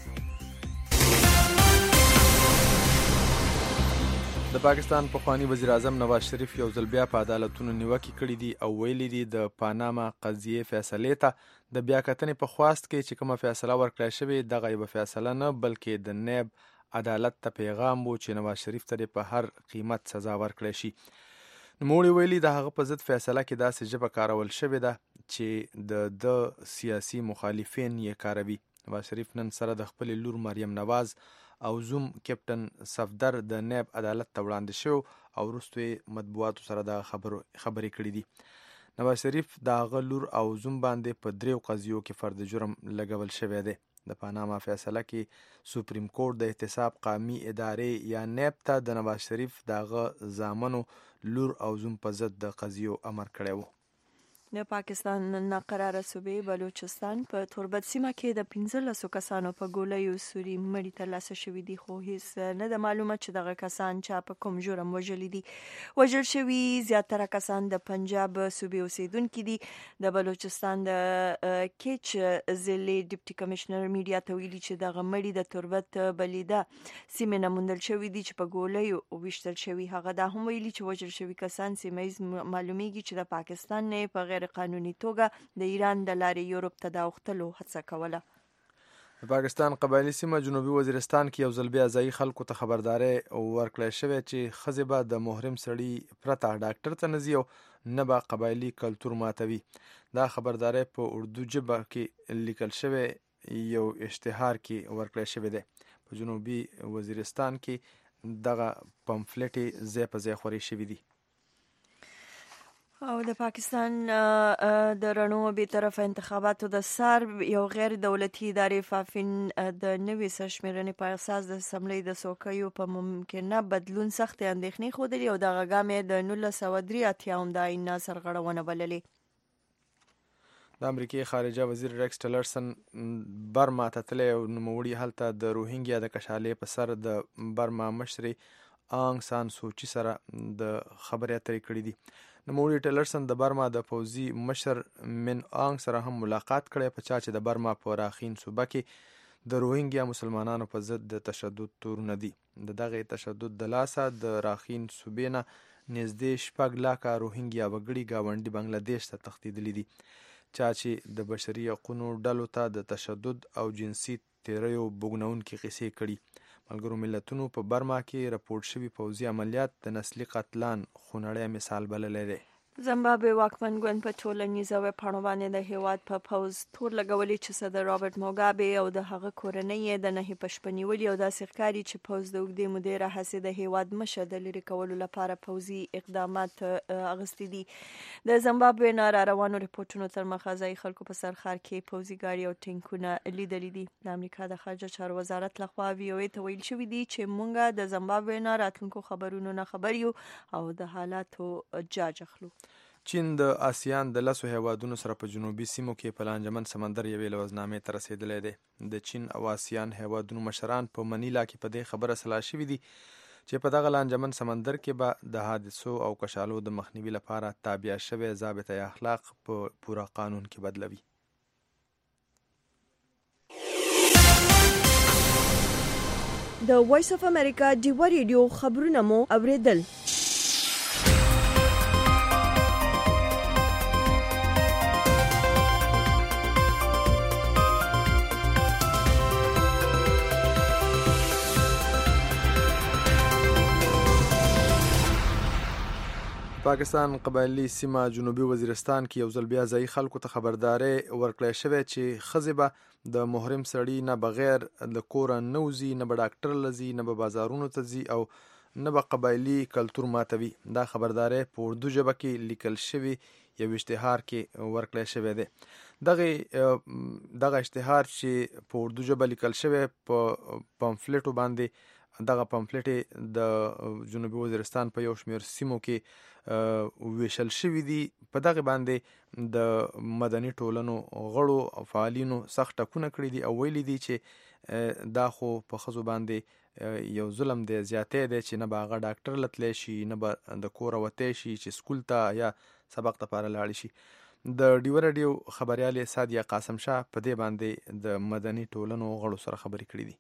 د پاکستان پخوانی وزیر اعظم نواز شریف یو ځل بیا په عدالتونو نیوکې کړې دي او ویلي دي د پاناما قضیې فیصلې ته د بیا کتنې په خواست کې چې کومه فیصله ورکړې شوې دغه یوه فیصله نه بلکې د نیب عدالت ته پیغام و چې نواز شریف ته په هر قیمت سزا ورکړې شي. نوموړي ویلي د هغه په ضد فیصله کې داسې ژبه کارول شوې ده چې د د سیاسي مخالفین یې کاروي. نواز شریف نن سره د خپل لور مریم نواز او زوم کیپټن صفدر د نیب عدالت ته وړاندې شو او وروسته مطبوعاتو سره د خبرو خبرې کړې دي. نواز شریف د هغه لور او زوم باندې په دریو قضیو کې فرد جرم لګول شوی دی. د پاناما فیصله کې سپریم کورټ د احتساب قومي ادارې یا نیب ته د نواز شریف د هغه زامنو لور او زوم په ضد د قضیو امر کړی و. د پاکستان ناقراره صوبې بلوچستان په توربت سیمه کې د پنځلسو کسانو په ګولیو سوري مړي ترلاسه شوي دي، خو هیڅ نه د معلومه چې دغه کسان چا په کوم جرم وژلي دي. وژل شوي زیاتره کسان د پنجاب صوبې اوسیدونکي دي. د بلوچستان د کیچ ضلعې ډیپټي کمشنر میډیا ته ویلي چې دغه مړي د توربت بلیده سیمې نه موندل شوي دي چې په ګولیو ویشتل شوي. هغه دا هم ویلي چې وژل شوي کسان سیمه ییز معلومیږي چې د پاکستان نه په غیر قانوني توګه د ایران د لارې یورپ ته د اوښتلو هڅه کوله. د پاکستان قبایلی سیمه جنوبي وزیرستان کې یو ځل بیا ځایي خلکو ته خبرداري ورکړې شوې چې ښځې به د محرم سړي پرته ډاکټر ته نه ځي او نه به قبایلي کلتور ماتوي. دا خبرداري په اردو ژبه کې لیکل شوی یو اشتهار کې ورکړې شوی دی. په جنوبي وزیرستان کې دغه پمفلټ ځای په ځای خوري شوی دي. او د پاکستان د رڼو بې طرفه انتخاباتو د سار یو غیر دولتي ادارې فافین د نوې سرشمېرنې په اساس د اسمبلۍ د څوکیو په ممکنه بدلون سختې اندېښنې ښودلې او دغه ګام یې د نولس سوه درې اتیاوم د آئین سرغړونه بللې. د امریکای خارجه وزیر ریکس ټلرسن برما ته تللی او نوموړي هلته د روهینګیا د کشالې په سر د برما مشرې آنګ سان سوچي سره د خبرې اترې کړې دي. نوموړي ټلرسن د برما د پوځي مشر من آنګ سره هم ملاقات کړی په چا چې د برما په راخین صوبه کې د روهینګیا مسلمانانو په ضد د تشدد تورونه دي. د دغه تشدد د لاسه د راخین صوبې نه نږدې شپږ لاکه روهینګیا وګړي ګاونډي بنگلادیش ته تښتېدلي دي، چا چې د بشري حقوقو ډلو ته د تشدد او جنسي تیریو بوږنونکې قصې کړي. ملګرو ملتونو په برما کې راپورټ شوي پوځي عملیات د نسلي قتلان خونړی مثال بللی دی. زمبابوې واکمن ګوند په ټولنیزو ویبپاڼو باندې د هیواد په پوځ تور لګولي چې صدر رابرټ موګابې او د هغه کورنۍ یې د نهي په شپه نیولي او داسې ښکاري چې پوځ د اوږدې مودې راهیسې د هیواد مشر د لرې کولو لپاره پوځي اقدامات اخیستي دي. د زمبابوې نه را روانو رپورټونو تر مخه ځایي خلکو په سرخار کې پوځي ګاډي او ټینکونه لیدلي دي. د امریکا د خارجه چارو وزارت لخوا وی او ای ته ویل شوي دي چې موږ د زمبابوې نه راتلونکو خبرونو نه خبر یو او د حالاتو جاج اخلو. چین د آسیان د لسو هیوادونو سره په جنوبي سیمو کې په لانجمن سمندر یوې لوزنامې ته رسېدلی دی. د چین او آسیان هیوادونو مشران په منیلا کې په دې خبره سلا شوي دي چې په دغه لانجمن سمندر کې به د حادثو او کشالو د مخنیوي لپاره تابع شوی ضابطه اخلاق په پوره قانون کې بدلوي. د وایس اف امریکا ډیوا ریډیو خبرونه مو اوریدل. پاکستان قبایلی سیمه جنوبي وزیرستان کې یو ځل بیا ځایي خلکو ته خبرداري ورکړی شوې چې ښځې به د محرم سړي نه بغیر د کوره نه وځي، نه به ډاکټر لځي، نه به بازارونو ته ځي او نه به قبایلي کلتور ماتوي. دا خبرداري په اردو ژبه کې لیکل شوی یو اشتهار کې ورکړی شوی دی. دغه دغه اشتهار چې په اردو ژبه لیکل شوی په پامفلیټو باندې دغه پامفلیټ د جنوبي وزیرستان په یو شمېر سیمو کې ویشل شوي دي. په دغه باندې د مدني ټولنو غړو او فعالینو سخت ټکونه کړي دي او ویلي دي چې دا خو په ښځو باندې یو ظلم دی، زیاتې دی چې نه به هغه ډاکټر لتلی شي، نه به د کوره وتی شي چې سکول ته یا سبق لپاره لاړ شي. د ډیوه راډیو خبریال سادیه قاسم شاه په دې باندې د مدني ټولنو غړو سره خبرې کړي دي.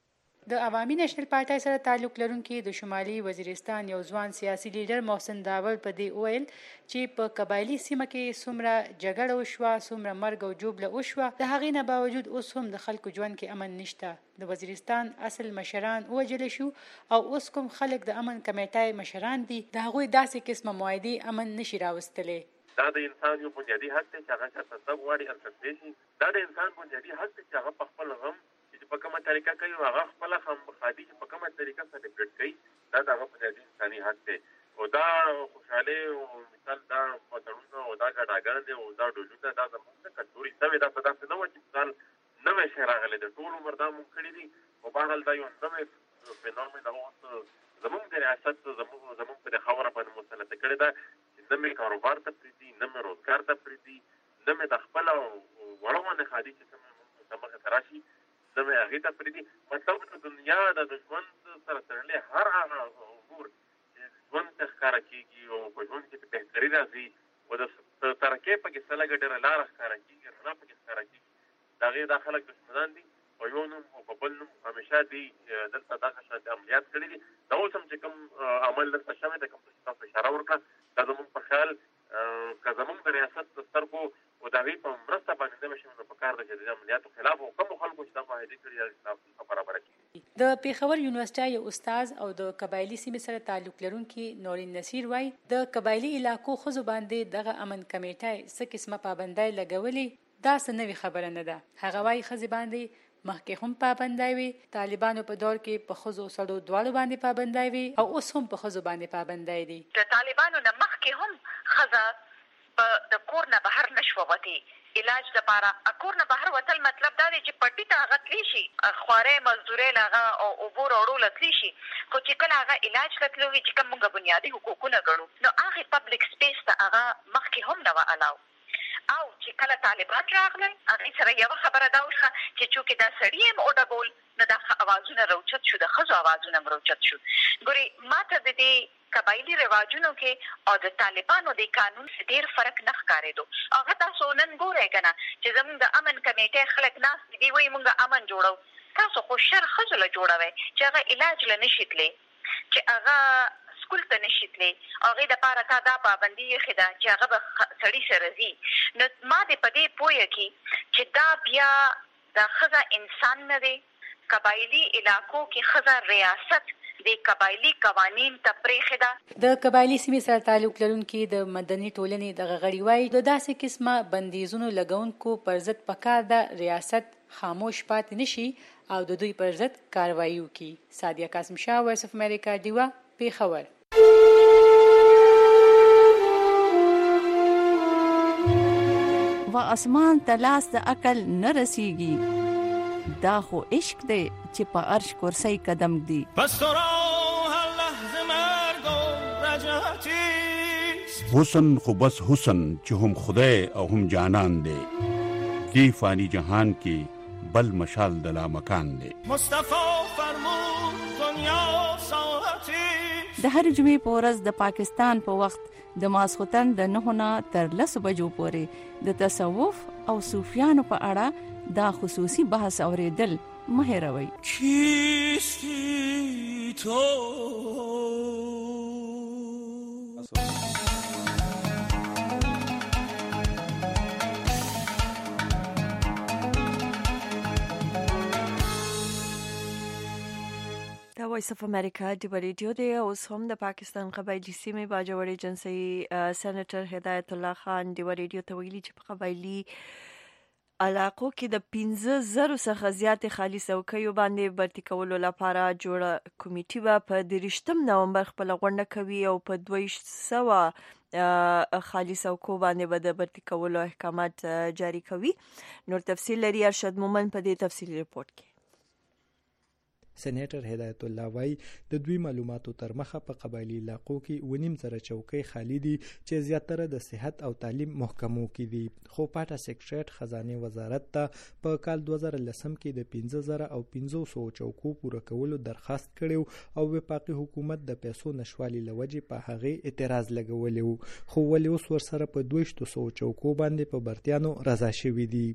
د عوامي نېشنل پارټۍ سره تعلق لرونکي د شمالي وزیرستان یو ځوان سیاسي لیډر محسن داول په دې وویل چې په قبایلي سیمه کې څومره جګړه وشوه، څومره مرګ او ژوبله وشوه، د هغې نه باوجود اوس هم د خلکو ژوند کې امن نشته. د وزیرستان اصل مشران ووژل شو او اوس کوم خلک د امن کمیټې مشران دي، د هغوی داسې قسمه معاهدې امن نشي راوستلی. دا د انسان یو بنیادي حق دی چې هغه چاته څه غواړي هلته شي. دا د انسان بنیادي حق دی چې هغه په خپل غم په کومه طریقه کوي هغه خپله خامخادي چې په کومه طریقه سلیبریټ کوي، دا د هغه بنیادي انساني حق دی. او دا خوشحالي او مثال دا پتړونه او دا ګډاګان دي او دا ډوډونه دا زموږ د کلتوري سوې دا په داسې نه وه چې مثال نوی شی راغلی دی، ټول عمر دا مونږ کړي دي. خو بهرحال دا یو نوی فنومن هغه اوس زموږ د ریاست زموږ زموږ په دې خاوره باندې مسلطه کړې ده چې نه مې کاروبار ته پرېږدي، نه مې روزګار ته پرېږدي، نه مې د خپله وړه غونې ښادي چې څه مې مخې ته راشي نه مې هغې ته پرېږدي. مطلب د دنیا د ژوند سره تړلې هر هغه امور چې ژوند ته ښکاره کېږي او په ژوند کې په بهتري راځي او د ترقۍ پکې څه لږه ډېره لاره ښکاره کېږي، رڼا پکې ښکاره کېږي، د هغې دا خلک دښمنان دي په یو نوم او په بل نوم همیشه دوی دلته دغه شانتې عملیات کړي دي. دا اوس هم چې کوم عمل دلته شوی دی، کوم چې تاسو اشاره وکړه، دا زموږ په خیال که زموږ د ریاست د سترګو او د هغې په مرسته باندې نه شي نو په کار ده چې د عملیاتو خلاف او کومو خلکو چې دا معاهدې کړي دا خلاف برابره کړي. د پېښور یونیورسټۍ یو استاد او د قبایلي سیمې سره تعلق لرونکي نورین نصیر وایي د قبایلي علاقو ښځو باندې دغه امن کمیټۍ څه قسمه پابندۍ لګولې دا څه نوې خبره نه ده. هغه وایي ښځې باندې مخکې هم پابندۍ وي، طالبانو په دور کې په ښځو او سړو دواړو باندې پابندۍ وي او اوس هم په ښځو باندې پابندۍ دي. د طالبانو نه مخکې هم ښځه په د کور نه بهر نشوه وتې. علاج دپاره کور نه بهر وتل مطلب دا دی چې پټي ته هغه تللی شي، خوارۍ مزدورۍ له هغه او اوبو راوړو له تللی شي، خو چې کله هغه علاج له تللی وي چې کوم موږ بنیادي حقوقونه ګڼو نو هغې پبلیک سپیس ته هغه مخکې هم نه وه الاو. او چې کله طالبان راغلل هغې سره یوه خبره دا وشوه چې چونکې دا سړي هم وډبول نو دا اوازونه راوچت شو، د ښځو اوازونه هم راوچت شو. ګورې ما ته د دې قبایلي رواجونو کې او د طالبانو د قانون ډېر فرق نه ښکارېدو. هغه تاسو نن ګورئ که نه چې زموږ د امن کمیټۍ خلک ناست دي، وایي موږ امن جوړو. تاسو خو شر ښځو له جوړوئ چې هغه علاج له نشي تللی، چې هغه سکول ته نشي تللی، هغې دپاره تا دا پابندي ایښې ده چې هغه به سړي سره ځي. نو ما دې په دې پوهه کړي چې دا بیا دا ښځه انسان نه دی. قبایلي علاقو کې ښځه ریاست د قبایلي قوانین ته پرېښې ده. د قبایلي سیمې سره تعلق لرونکي د مدني ټولنې دغه غړي وایي د داسې قسمه بندیزونو لګونکو پر ضد پکار ده ریاست خاموش پاتې نشي او د دوی پر ضد کاروایي وکړي. سادیه قاسم شاه، وایس اف امریکا، ډیوه، پېښور. و اسمان ته لاس د عقل نه رسیږي، دا خو عشق دی چې په عرش کرسی قدم دی. بس تو را هر لحظه مرگ و رجعتیست. حسن خو بس حسن چې هم خدای او هم جانان دی، دی فانی جهان کې بل مشال د لامکان دی. مصطفی فرمود دنیا ساعتی د هر جمعې په ورځ د پاکستان په وخت د ماسختن د نه نه تر لس بجو پورې د تصوف او صوفیانو په اړه دا خصوصي بحث اوریدل مه هېروئ. کیستی تو دا وایس اف امریکا دی ریډیو دی. اوس هم د پاکستان قبایلی سیمې باجوړي جنسي سېنیټر هدایت الله خان دی ریډیو ته ویلي چې په قبایلی علاقو کې د پنځه زرو څخه زیاتې خالي څوکیو باندې برتي کولو لپاره جوړه کمیټه به په دېرشتم نومبر خپله غونډه کوي او په دوه سوه خالي څوکو باندې به د برتي کولو احکامات جاری کوي. نور تفصیل لري ارشد مومن په دې تفصیلي رپورټ کې. سېنیټر هدایت الله وایي د دوی معلوماتو تر مخه په قبایلی علاقو کې ونیم زره چوکۍ خالی دي چې زیاتره د صحت او تعلیم محکمو کې دي. خو پاټا سیکریټریټ خزانه وزارت ته په کال دوه زره لسم کې د پنځه زره او پنځه سوه چوکو پوره کولو درخواست کړو او وفاقي حکومت د پیسو نشوالي لوجې په هغه اعتراض لګولی و. خو ولې اوس ورسره په دوه سوه چوکو باندې په برتیانو رضا شوي دي.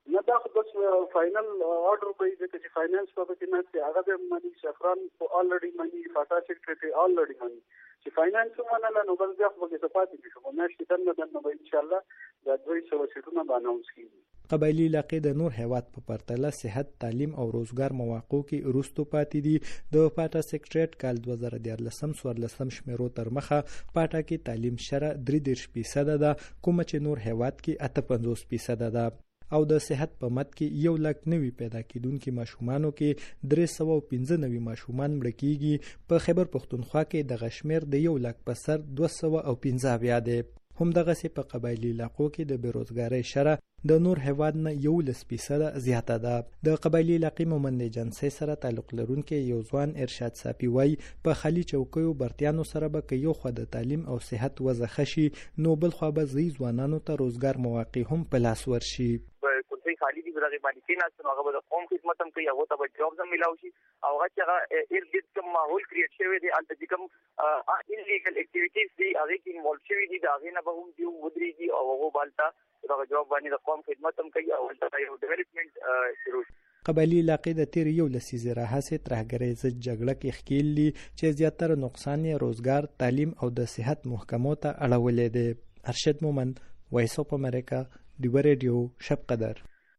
فاینل آرډر به چې چې فاینانس په کې نه چې هغه به منی شفران په الریډي منی فاټا سیکریټری الریډي منی چې فاینانس ومنله نو بل ځخ به څه پاتې شي. خو نشي دنه دنه به ان شاء الله د دوه سوه سیټونه باندې اناونس کیږي. قبایلی علاقې د نور هیواد په پرتله صحت، تعلیم او روزګار مواقعو کې وروسته پاتې دي. د پاټا سیکریټریټ کال دوه زره دیارلسم څوارلسم شمیرو تر مخه پاټا کې تعلیم شره درې دېرش فیصده ده، کومه چې نور هیواد کې اته پنځوس فیصده ده. او د صحت په مد کې یو لک نوي پیدا کیدونکو ماشومانو کې درې سوه پنځه نوي ماشومان مړه کیږي. په خیبر پښتونخوا کې د غشمیر د یو لک په سر دوه سوه او پنځه اویا دی. همدغسې په قبایلی علاقو کې د بیروزګارۍ شره د نور هیواد نه یولس فیصده زیاته ده. د قبایلی علاقې مومند جنسي سره تعلق لرونکي یو ځوان ارشاد صافي وایي په خالي چوکیو برتیانو سره به که یو خوا د تعلیم او صحت وضع ښه شي نو بل خوا به ځي ځوانانو ته روزګار مواقع هم په لاس ورشي. خالی دي دغه باندې کې نه هغه د قوم خدمت هم کوي، هغه ته به جوب هم ملاوي شي او هغه چې هغه ارګید کوم ماحول کریټ شوی دی البته چې کوم انلیګل اکټیویټیز دي هغه کې انوالو شوی دي دا هغه نه به هم دی ودرېږي او هغه بالته دغه جواب باندې د قوم خدمت هم کوي او د یو ډیولپمنٹ شروع. قبایلی علاقې د تیر یو لسیزې راهیسې ترهګرۍ ضد جګړه کې ښکیل دي چې زیاتره نقصان یې روزګار، تعلیم او د صحت محکمو ته اړولی دی. ارشد مومند، وایس اف امریکا، ډیوه ریډیو، شب قدر.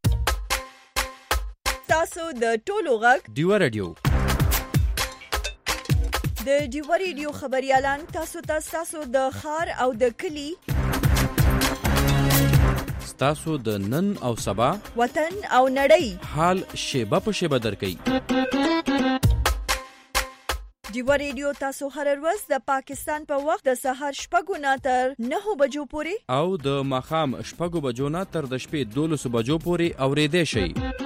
تاسو د ټولو غږ ډیوه ریډیو د ډیوه ریډیو خبريالان تاسو ته تاسو د خار او د کلی تاسو د نن او سبا وطن او نړۍ حال شیبه په شیبه درکې. ډیوه ریډیو تاسو هر ورځ د پاکستان په وخت د سهار شپږو نه تر نهو بجو پورې او د ماښام شپږو بجو نه تر د شپې دولسو بجو پورې اورېدای شئ.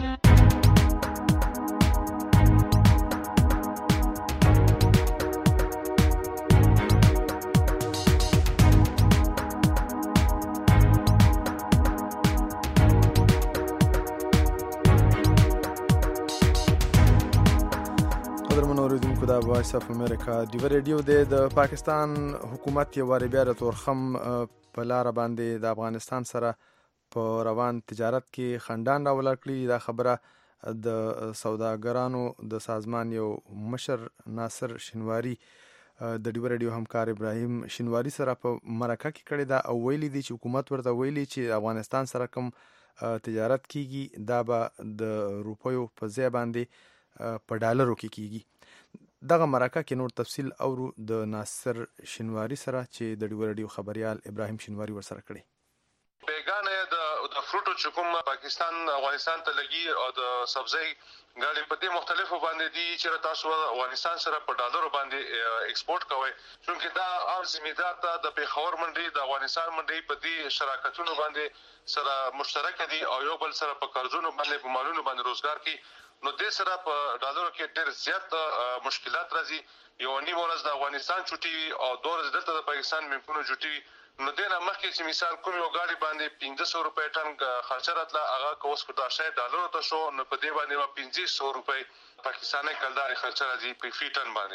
دا وایس اف امریکا ډیوه ریډیو دی. د پاکستان حکومت یو وار بیا د تورخم په لار باندې د افغانستان سره په روان تجارت کې خندان راولاړ کړي. دا خبره د سوداګرانو د سازمان یو مشر ناصر شینواری د ډیوه ریډیو همکار ابراهیم شینواری سره په مرکه کې کړې ده او ویلي دي چې حکومت ورته ویلي چې افغانستان سره کوم تجارت کیږي دا به د روپیو په ځای باندې په ډالرو کې کیږي. دغه مرکه کې نور تفصیل اورو د ناصر شینواری سره چې د ډیوه ریډیو خبريال ابراهیم شینواری ورسره کړي. بیگانه د د فروټو چې کوم پاکستان افغانستان ته لګي او د سبزی غاړي په دې مختلفو باندې دي چې تاسو افغانستان سره په ډالرو باندې ایکسپورټ کوي چې دا عام ذمہدار ته د پیښور منډي د افغانستان منډي په دې شراکتونو باندې سره مشترک دي او یو بل سره په قرضونو باندې په مالونو باندې روزګار کوي. نو د سره په ډالرو کې ډېر زیات مشکلات راځي. یو نیم ورځ د افغانستان چټي او دوه ورځې دلته د پاکستان ممکنه چټي. نو د نه مخکې چې مثال کوم یو غاډي باندې پنځه سوه روپۍ ټن خرچ راتله هغه کوس په داشه ډالرو ته شو نو په دې باندې پنځه سوه روپۍ پاکستاني کلداري خرچ راځي په فی ټن باندې.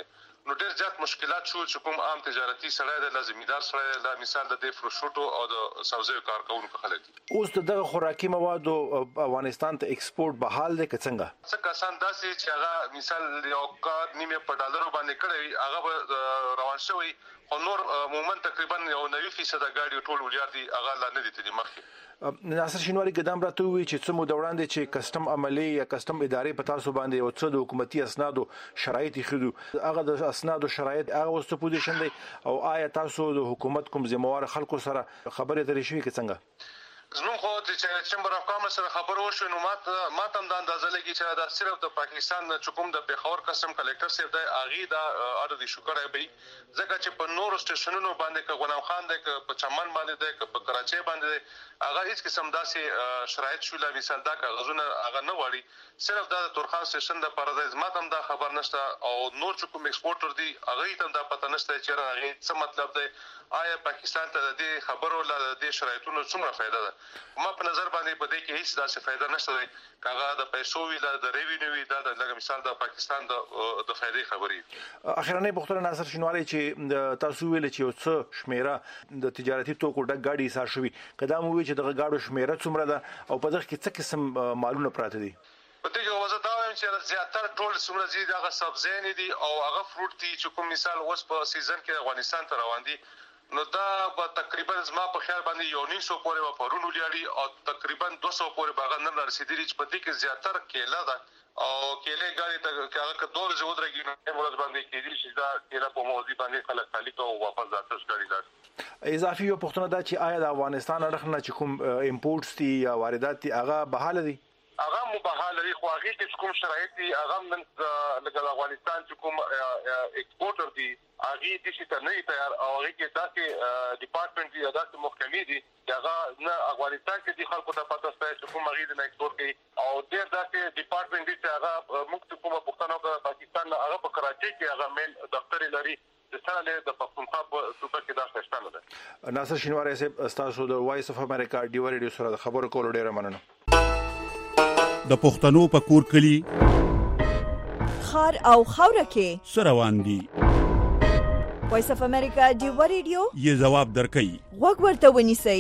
نو ډېر زیات مشکلات شو چې کوم عام تجارتي سړی د لازمیدار سړی د مثال د فروشوټو او د سبزیو کارکونکو خلک دي اوس دغه خوراکي موادو افغانستان ته ایکسپورټ بحال دی که څنګه څه کسان داسې چې هغه مثال یو کار نیمه په ډالرو باندې کړی هغه روان شوی خو نور عموما تقریبا یو نوي فیصد ګاډي ټول ولیار دي هغه لا نه دي تللی مخکې ناصر شینواری ګدام راته وی چې څه مو د وړاندې چې کسټم عملی یا کسټم ادارې په تاسو باندې یو څه د حکومتي اسنادو شرایط خېدو هغه د اسنادو شرایط هغه اوس څه پوزیشن دی او آیا تاسو د حکومت کوم ذمہوار خلکو سره خبرې درې شوي که څنګه زموږ خو چې چمبر اف کامرس سره خبرو وشو نو ماته ماته هم د اندازه لګي چې دا صرف د پاکستان چې کوم د پیښور کسټم کلیکټر صاحب دی هغه دا اړ دي شو کړی به ځکه چې په نورو سټیشنونو باندې ک غلام خان دی ک په چمن باندې دی ک په کراچۍ باندې دی هغه هیڅ قسم داسې شرایط شو لا مثال دا کاغذونه هغه نه وړي صرف دا د تورخان سټیشن د پردیس ماته هم دا خبر نشته او نور چې کوم ایکسپورټر دی هغه ته دا پته نشته چې هغه څه مطلب دی آیا پاکستان ته د دې خبرو لا د دې شرایطونو څومره فائدہ ده ما په نظر باندې په دې کې هیڅ داسې فائدہ نشته دی کاغه د پیسو وی د ریوینیو وی دا د لکه مثال د پاکستان د د فائدې خبرې اخیرنۍ پوښتنه ناصر شینواری چې تاسو ویل چې یو څه شمیره د تجارتي توکو ډک گاډي ایثار شوی قدم وی چې دغه گاډو شمیره څومره ده او په دغه کې څه قسم مالونه پراته دي په دې یو وزه دا وایم چې زیاتره ټول څومره زیات هغه سبزی نه دي او هغه فروټ دي چې کوم مثال اوس په سیزن کې افغانستان ته روان دي نو دا به تقریبا زما په خیال باندې یو نیم سو پورې و پرونو لیاړي او تقریبا دوه سو پورې باغ نن رسیدلی چې په دې کې زیاتره کېلا ده او کېلې ګاډي ته هغه کډول زو درګي نو موږ باندې کېدل چې دا کېلا په موضوع باندې خلک خالي کو واپس ځاتس ګاډي ده اضافي یو پوښتنه دا چې آیا د افغانستان اړخ نه چې کوم امپورټس دي یا واردات دي هغه بحاله دي هغه مباحال لري خو هغه کې کوم شرایط دي هغه من لکه افغانستان چې کوم ایکسپورټر دي هغه د شي ته نه تیار او هغه کې داسې ډپارټمنټ دي داسې محکمې دي چې هغه نه افغانستان کې دي خلکو ته پته ستای چې کوم هغه د ایکسپورټ کوي او ډېر داسې ډپارټمنټ دي چې هغه موږ کومه پښتنو کې پاکستان هغه په کراچۍ کې هغه مین دفتر لري د سره د پښتونخوا په صوبه کې دا څه ده ناصر شینواری صاحب تاسو د وایس اف امریکا ډیو ریډیو سره د خبرو کولو ډیره مننه د پښتنو په کور کلی خار او خوره کې سروان دي وایس اف امریکا ډیو ریډیو یې جواب درکې وګ ورته ونیسئ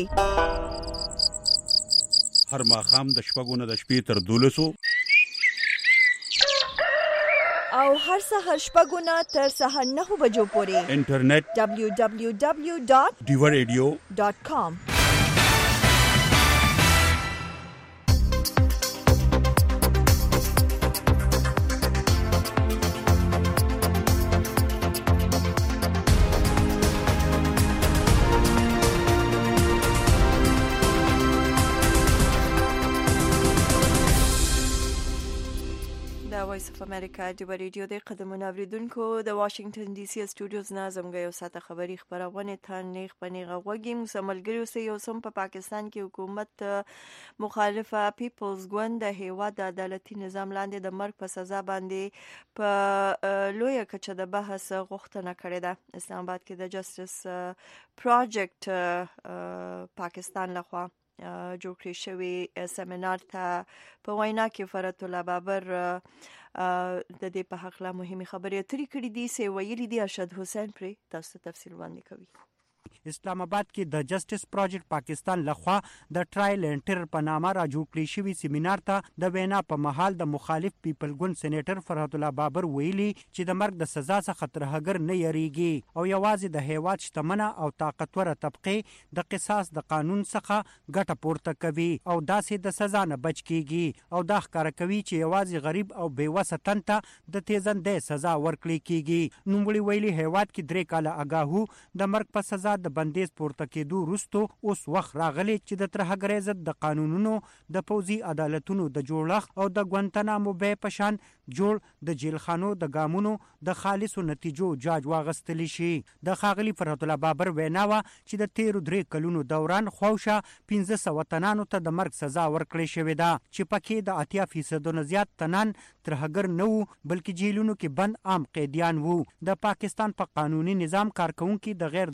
هر ماښام د شپږو نه د شپې تر دولسو او هر سهار شپږو نه تر سهار نهو بجو پورې انټرنیټ دبلیو دبلیو دبلیو ډاٹ ډیو ریډیو ډاٹ کام وایس اف امریکا د ریډیو د قدمونو اوریدونکو د واشنگټن ډي سي سټوډیوز نه زموږ یو ساته خبري خبرونه ته نیغ پنیغه وګي مسملګریو سه یو سم په پاکستان کې حکومت مخالفه پیپلز ګوند د هیواد د عدالتي نظام لاندې د مرګ په سزا باندې په لوی کچه د بحث غوښتنه کړې ده اسلام آباد کې د جسټس پروجیکټ پاکستان لخوا جوړ کړی شوی سیمینار ته په وینا کې فرات الله بابر د دې په حق لا مهمه خبرې اترې کړې دي سی ویلي دي ارشد حسین پر تاسو تفصیل وړاندې کوي اسلام آباد کې د جسټس پروجیکټ پاکستان لخوا د ټرایل اینڈ ټرر په نامه را جوړ کړی شوی سیمینار ته د وینا په محل د مخالف پیپل ګوند سېنیټر فرحت الله بابر ویلي چې د مرګ د سزا څخه تر هغه نه یریږي او یوازې د هیواد شتمنه او طاقتور طبقه د قصاص د قانون څخه ګټه پورته کوي او داسې د سزا نه بچ کیږي او دا ښکار کوي چې یوازې غریب او بیوسه تن ته د تیزندې سزا ورکړي کیږي نوموړي ویلي هیواد کې درې کاله اگاهو د مرګ په سزا د بندیز پورته کېدو وروسته اوس وخت راغلی چې د ترهګرۍ ضد د قانونونو د پوځي عدالتونو د جوړښت او د ګوانتانامو بې په شان جوړ د جیلخانو د ګامونو د خالصو نتیجو جاج واغستلی شي د ښاغلي فرحت الله بابر وینا وه چې د تیرو درې کلونو دوران خواوشا پنځه سوه تنانو ته د مرګ سزا ورکړې شوې ده چې پکې د اتیا فیصدو نه زیات تنان ترهګر نه وو بلکې جیلونو کې بند عام قیدیان وو د پاکستان په قانوني نظام کارکونکي د غیر دولتي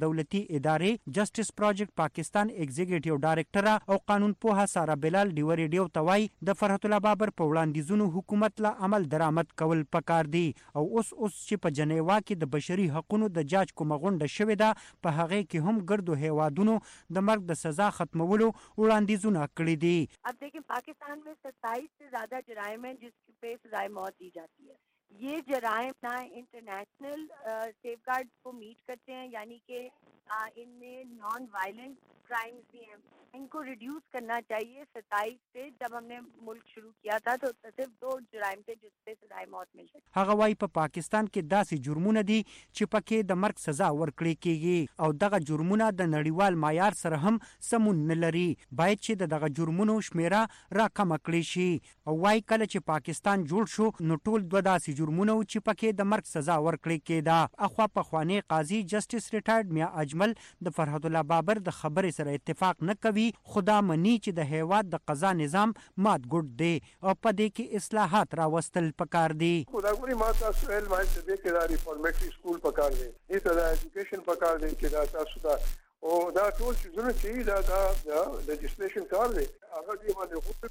ادارې جسټس پروجیکټ پاکستان ایگزیکټیو ډایریکټر او قانون پوها سارا بلال ډیوریډیو توای د فرحت الله بابر په وړاندیزونو حکومت له عمل درآمد کول پکار دي او اوس اوس چې په جنیوا کې د بشري حقوقو د جاج کومه غونډه شوې ده په هغه کې هم ګردو هیوادونو د مرګ د سزا ختمولو وړاندیزونه کړی دي. अब देखिए पाकिस्तान में सत्ताईस से ज्यादा जराइम हैं जिसके पे सजाए मौत दी जाती है. ये जराइम ना इंटरनेशनल सेफगार्ड को मीट करते हैं, यानी कि इनमें नॉन वायलेंट क्राइम्स भी हैं. इनको रिड्यूस करना चाहिए. सत्ताईस से जब हमने मुल्क शुरू किया था तो सिर्फ दो जराइम थे जिसपे सजाए मौत मिल सकती. هغه وايي په پاکستان کې داسې جرمونه دي چې پکې د مرګ سزا ورکړي کیږي او دغه جرمونه د نړیوال معیار سره هم سمون نه لري. باید چې د دغه جرمونو شمیره راکم کړي شي او وايي کله چې پاکستان جوړ شو نو ټول دوه داسې جرمونه چې پکې د مرګ سزا ورکړي کېده. اخوا په خوانی قاضي جسټس ریټایرډ میا اجمل د فرحت الله بابر د خبرې سره اتفاق نه کوي. خدا منی چې د هیواد د قضا نظام مات ګډ دی او په دې کې اصلاحات راوستل پکار دي. خدا ګوري ما تاسو ول ما چې دې کې دا ریفورمټری سکول پکار دی، دې ته د ایجوکیشن پکار دی چې دا تاسو ته او دا ټول څه چې دا دا لیجسلیشن کار دی هغه دې باندې غوښتل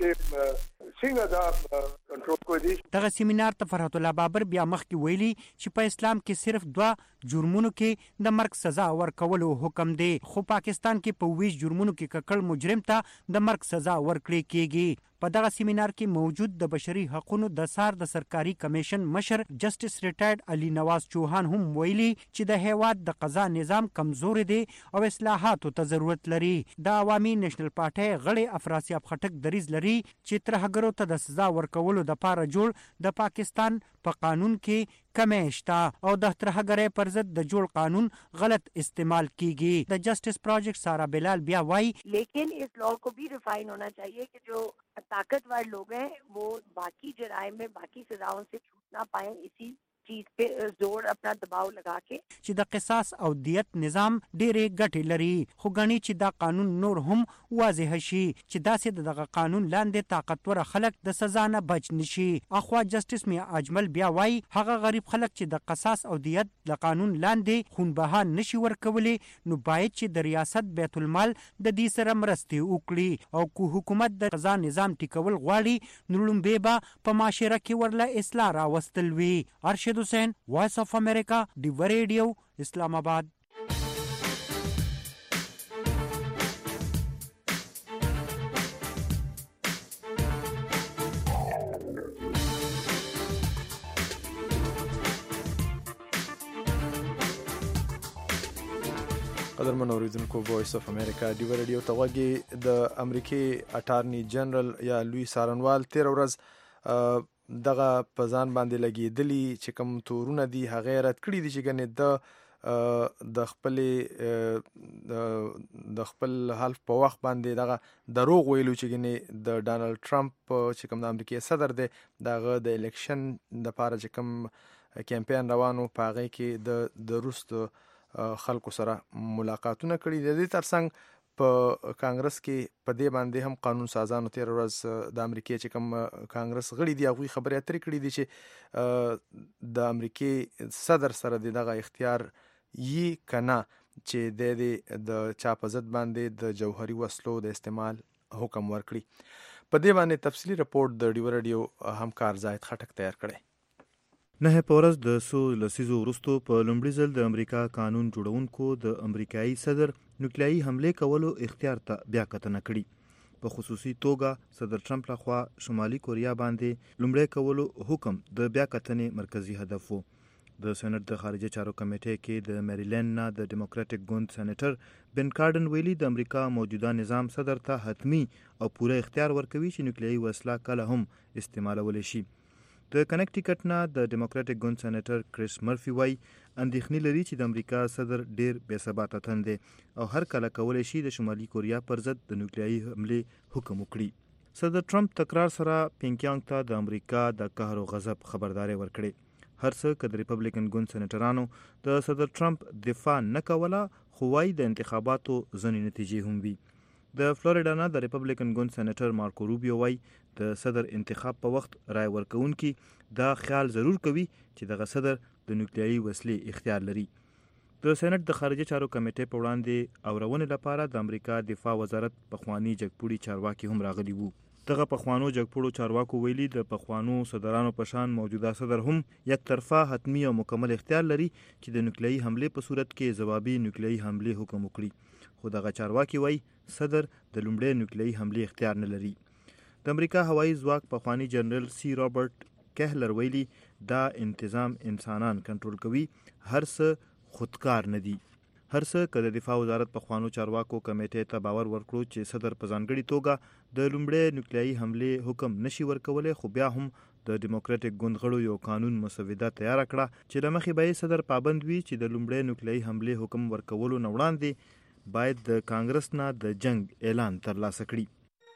چې څنګه دا کنټرول کوي. دغه سیمینار ته فرحت الله بابر بیا مخکې ویلي چې په اسلام کې صرف دوه جرمونو کې د مرګ سزا ورکولو حکم دی، خو پاکستان کې په ویش جرمونو کې ککړ مجرم ته د مرګ سزا ورکړي کېږي. په دغه سیمینار کې موجود د بشري حقوقو د سار د سرکاري کمیشن مشر جسټس ریټایرډ علي نواز چوهان هم ویلي چې د هیواد د قضا نظام کمزوري دی او اصلاحاتو ته ضرورت لري. د عوامي نېشنل پارټۍ غړي افراسیاب خټک دریز لري چې ترهګرو ته د سزا ورکولو د پاره جوړ د پاکستان په قانون کې کمی شته او د ترهګرۍ پر ضد د جوړ قانون غلط استعمال کیږي. د جسټس پروجیکٹ سارا بلال بیا وایي लेकिन इस लॉ को भी रिफाइन होना चाहिए कि जो ताकतवर लोग हैं वो बाकी जराइम में बाकी सजाओं से छूट ना पाए, इसी चीज पे जोर अपना दबाव लगा के چې د قصاص او دیت نظام ډېرې ګټې لري خو غني چې دا قانون نور هم واضح شي چې داسې دغه قانون لاندې طاقتور خلک د سزا نه بچ نشي. اخوا جسټس میا اجمل بیا وایي هغه غریب خلک چې د قصاص او دیت د قانون لاندې خونبها نشي ورکولی نو باید چې د ریاست بیت المال د دې سره مرستې وکړي او کو حکومت د قضا نظام ټیکول غواړي نو لومبه به په معاشره کې ورله اصلاح راوستل وي. ارشد حسین وائس آف امریکا ډیو ریډیو اسلام آباد. قدرمن اوریدونکو وایس اف امریکا ډیو ریډیو ته غوږی. د امریکای اټارنی جنرال یا لوی سارنوال تیر ورځ دغه په ځان باندې لګېدلی چې کوم تورونه دي هغه رد کړي دي چې ګنې د د خپل د خپل حلف په وخت باندې دغه دروغ ویلو چې ګنې د ډانلډ ټرمپ چې کوم د امریکای صدر دی دغه د الیکشن د پاره چې کوم کمپاین روانو په هغه کې د د روس خلکو سره ملاقاتونه کړي. د دې ترڅنګ په کانګرس کې په دې باندې هم قانون سازانو تیر ورځ د امریکای چې کوم کانګرس غړي دي هغه خبرې اترې کړې دي چې د امریکای صدر سره دغه اختیار یې کنه چې د د چا په ضد باندې د جوهري وسلو د استعمال حکم ورکړي. په دې باندې تفصیلی رپورت د ډیو ریډیو همکار زاهد خټک تیار کړی. نه پورز د سو لسیزو ورستو په لومړي ځل د امریکا قانون جوړونکو د امریکایي صدر نوکلیایي حمله کولو اختیار ته بیا کتنه کړي. په خصوصي توګه صدر ټرمپ لخوا شمالي کوریا باندې لومړی کولو حکم د بیا کتنې مرکزی هدف وو. د سېنات د خارجه چارو کمیټې کې د میریلند نه د ډیموکراټک ګوند سېنیټر بن کارډن ویلي د امریکا موجوده نظام صدر ته حتمی او پوره اختیار ورکوي چې نوکلیایي وسله کله هم استعمالولی شي. د کنیکټیکټ نه د ډیموکراټک ګوند سېنیټر کریس مرفي وایي اندېښنې لري چې د امریکا صدر ډیر بې ثباته تن دی او هر کله کولی شي د شمالي کوریا پر ضد د نوکلیایي حملې حکم وکړي. صدر ټرمپ تکرار سره پینګیانګ ته د امریکا د قهر او غضب خبرداري ورکړي. هر څه که د ریپبلیکن ګوند سېنیټرانو د صدر ټرمپ دفاع نه کوله خو وایي د انتخاباتو ځینې نتیجې هم وي. د فلوریډا نه د ریپبلیکن ګوند سېنیټر مارکو روبیو وایي د صدر انتخاب په وخت رای ورکوونکي دا خیال ضرور کوي چې دغه صدر د نوکلیایي وسلې اختیار لري. د سېنات د خارجه چارو کمیټې په وړاندې اورونې لپاره د امریکا دفاع وزارت پخوانی جګپوړي چارواکي هم راغلي وو. دغه پخوانو جګپوړو چارواکو ویلي د پخوانو صدرانو په شان موجوده صدر هم یک طرفه حتمی او مکمل اختیار لري چې د نوکلیایي حملې په صورت کې ځوابي نوکلیایي حملې حکم وکړي، خو دغه چارواکي وایي صدر د لومړۍ نوکلیایي حملې اختیار نه لري. د امریکا هوایي ځواک پخوانی جنرال سی رابرټ کهلر ویلي دا انتظام انسانان کنټرول کوي، هر څه خودکار نه دي. هر څه که د دفاع وزارت پخوانو چارواکو کمیټې ته باور ورکړو چې صدر په ځانګړې توګه د لومړۍ نوکلیایي حملې حکم نشي ورکولی، خو بیا هم د ډیموکراټیک ګوند غړو یو قانون مسوده تیاره کړه چې له مخې به یې صدر پابند وي چې د لومړۍ نوکلیایي حملې حکم ورکولو نه وړاندې باید د کانګرس نه د جنگ اعلان ترلاسه کړي.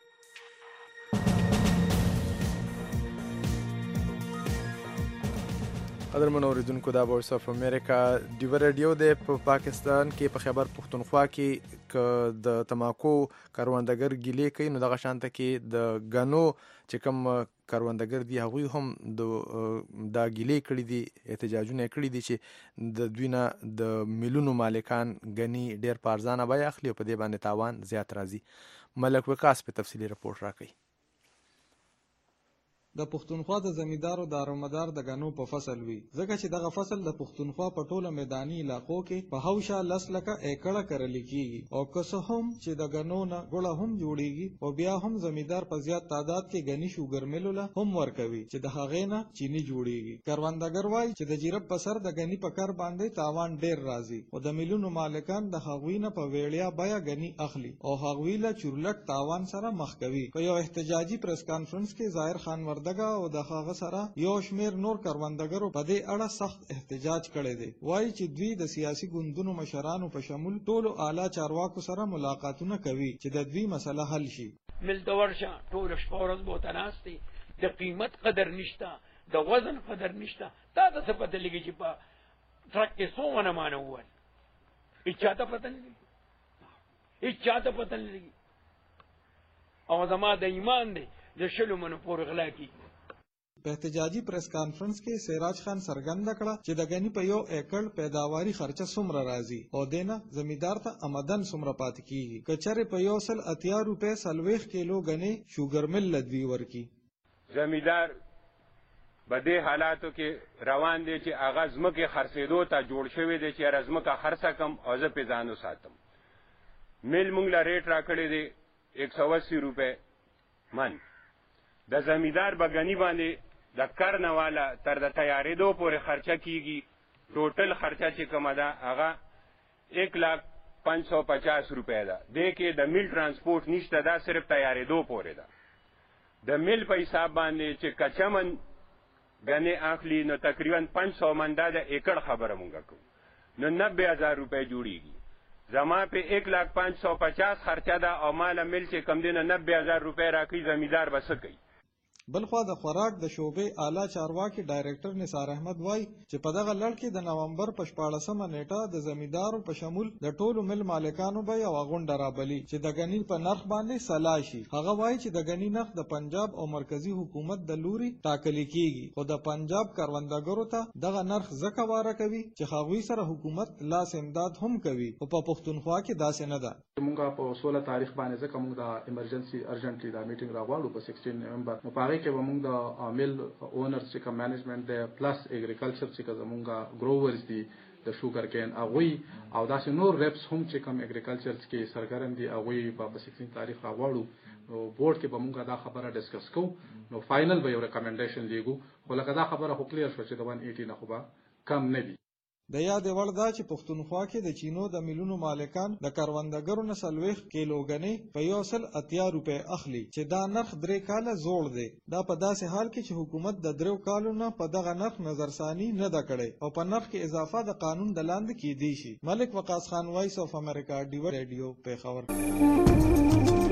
قدرمن اوریدونکو، دا وایس اف امریکا ډیو رادیو دی. په پاکستان کې په خیبر پښتونخوا کې که د تماکو کروندګر ګیلې کوي، نو دغه شانته کې د غنو چې کوم کروندګر دي هغوی هم د دا ګیلې کړي دي، احتجاجونه کړي دي چې د دوی نه د میلیونو مالکان غني ډیر په ارزانه بیه اخلي او په دې باندې تاوان زیات راځي. ملک وقاص په تفصیلي رپورټ راکوي. د پښتونخوا د زمیندارو دارومدار د غنو په فصل وي، ځکه چې دغه فصل د پښتونخوا په ټوله میداني علاقو کې په هوشه لس لکه ایکړه کرل کیږي، او که څه هم چې د غنو نه ګوړه هم جوړیږي، او بیا هم زمیندار په زیات تعداد کې غني شوګر ملو له هم ورکوي چې د هغې نه چینی جوړیږي. کروندګر وایي چې د جیرب په سر د غني په کار باندې تاوان ډیر راځي، او د میلیونو مالکان د هغوی نه په ویړیا بیه غني اخلي او هغوی له چورلټ تاوان سره مخ کوي. په یو احتجاجي پریس کانفرنس کې ظاهر خان وردګا او د هغه سره یو شمیر نور کروندګرو په دې اړه سخت احتجاج کړی دی. وایي چې دوی د سیاسي ګوندونو مشرانو په شمول ټولو اعلی چارواکو سره ملاقاتونه کوي چې د دوی مسله حل شي. مل د ورشه ټول شپه ورځ بوته ناستي، د قیمت قدر نشته، د وزن قدر نشته. تا ته څه پته لګي چې په ټرک کې څو ونه مانه وویل؟ هېڅ چا ته پته نه لګي، هېڅ چا ته پته نه لګي. او زما د ایمان دی د شلو منو پورې غلا کېږي. په احتجاجي پریس کانفرنس کې سراج خان څرګنده کړه چې د غني په یو ایکړ پیداواري خرچه څومره راځي او دینه زمیندار ته آمدن څومره پاتې کیږي. کچره په یو سل اتیا روپے سلويخ کیلو غني شوګر مل لدوی ورکی. زمیندار په دې حالاتو کې روان دي چې اغاز مکه خرڅېدو ته جوړ شوی دی چې رزمکه خرڅه کم او زه په ځانو ساتم. مل مونږ لا ریټ راکړی دی ایک سو اسی روپے من. د زمیندار بغنی باندې د کرنه والا تر د تیارېدو پورې خرچه کیږي. ټوټل خرچه چې کومه ده هغه ایک لاکھ پانچ سو پچاس روپے ده. دې کې د میل ترانسپورټ نشته، دا صرف تیارېدو پورې ده. د میل په حساب باندې چې کچمن غنی اخلي نو تقریبا پانچ سو من دا د ایکړ خبره مونږ کوو، نو نبے ہزار روپے جوړیږي. زما په ایک لاکھ پانچ سو پچاس خرچه ده او مال میل چې کم دینه نبے ہزار روپے راکړي، زمیندار بس کوي. بلخوا د خوراک د شعبې اعلی چارواکي ډایریکټر نثار احمد وای چې په دغه لړ کې د نومبر په شپاړسمه نیټه د زمیندارو په شمول د ټولو مل مالکانو به یو غونډه رابلي چې د غنی په نرخ باندې سلا شي. هغه وای چې د غنی نرخ د پنجاب او مرکزی حکومت د لوري ټاکل کیږي، خو د پنجاب کروندګرو ته دغه نرخ ځکه واره کوي چې هغوی سره حکومت لاس امداد هم کوي، او په پښتونخوا کې داسې نه ده. مونږه په سولہ تاریخ باندې ځکه مونږ د ایمرجنسي ارجنټلی دا میټینګ راغواړو په سکسټین نومبر. نو پاره کې به مونږ د عامل اونرز چې کوم مینجمنت دی پلس اګریکلچر چې زمونږه ګروورز دي د شوګر کین اغوی او داسې نور ریپس هم چې کوم اګریکلچر کې سرګرم دي اغوی په سکسټین تاریخ راغواړو. نو بورډ کې به مونږه دا خبره ډیسکس کوو، نو فائنل به یو ریکمنډیشن لیږو. خو لکه دا خبره خو کلیر شو چې د ون ایټي نه خو به کم نه دي. د یاد وړ دا چې پښتونخوا کې د چینو د میلیونو مالکان د کروندګرو نه سلويخ کیلو غني په یو سل اتیا روپے اخلي، چې دا نرخ درې کاله زوړ دی. دا په داسې حال کې چې حکومت د درو کالو نه په دغه نرخ نظرثاني نه ده کړې او په نرخ کې اضافه د قانون د لاندې کېدی شي. ملک وقاص خان، وایس اف امریکا، ډیو رادیو، پیښور.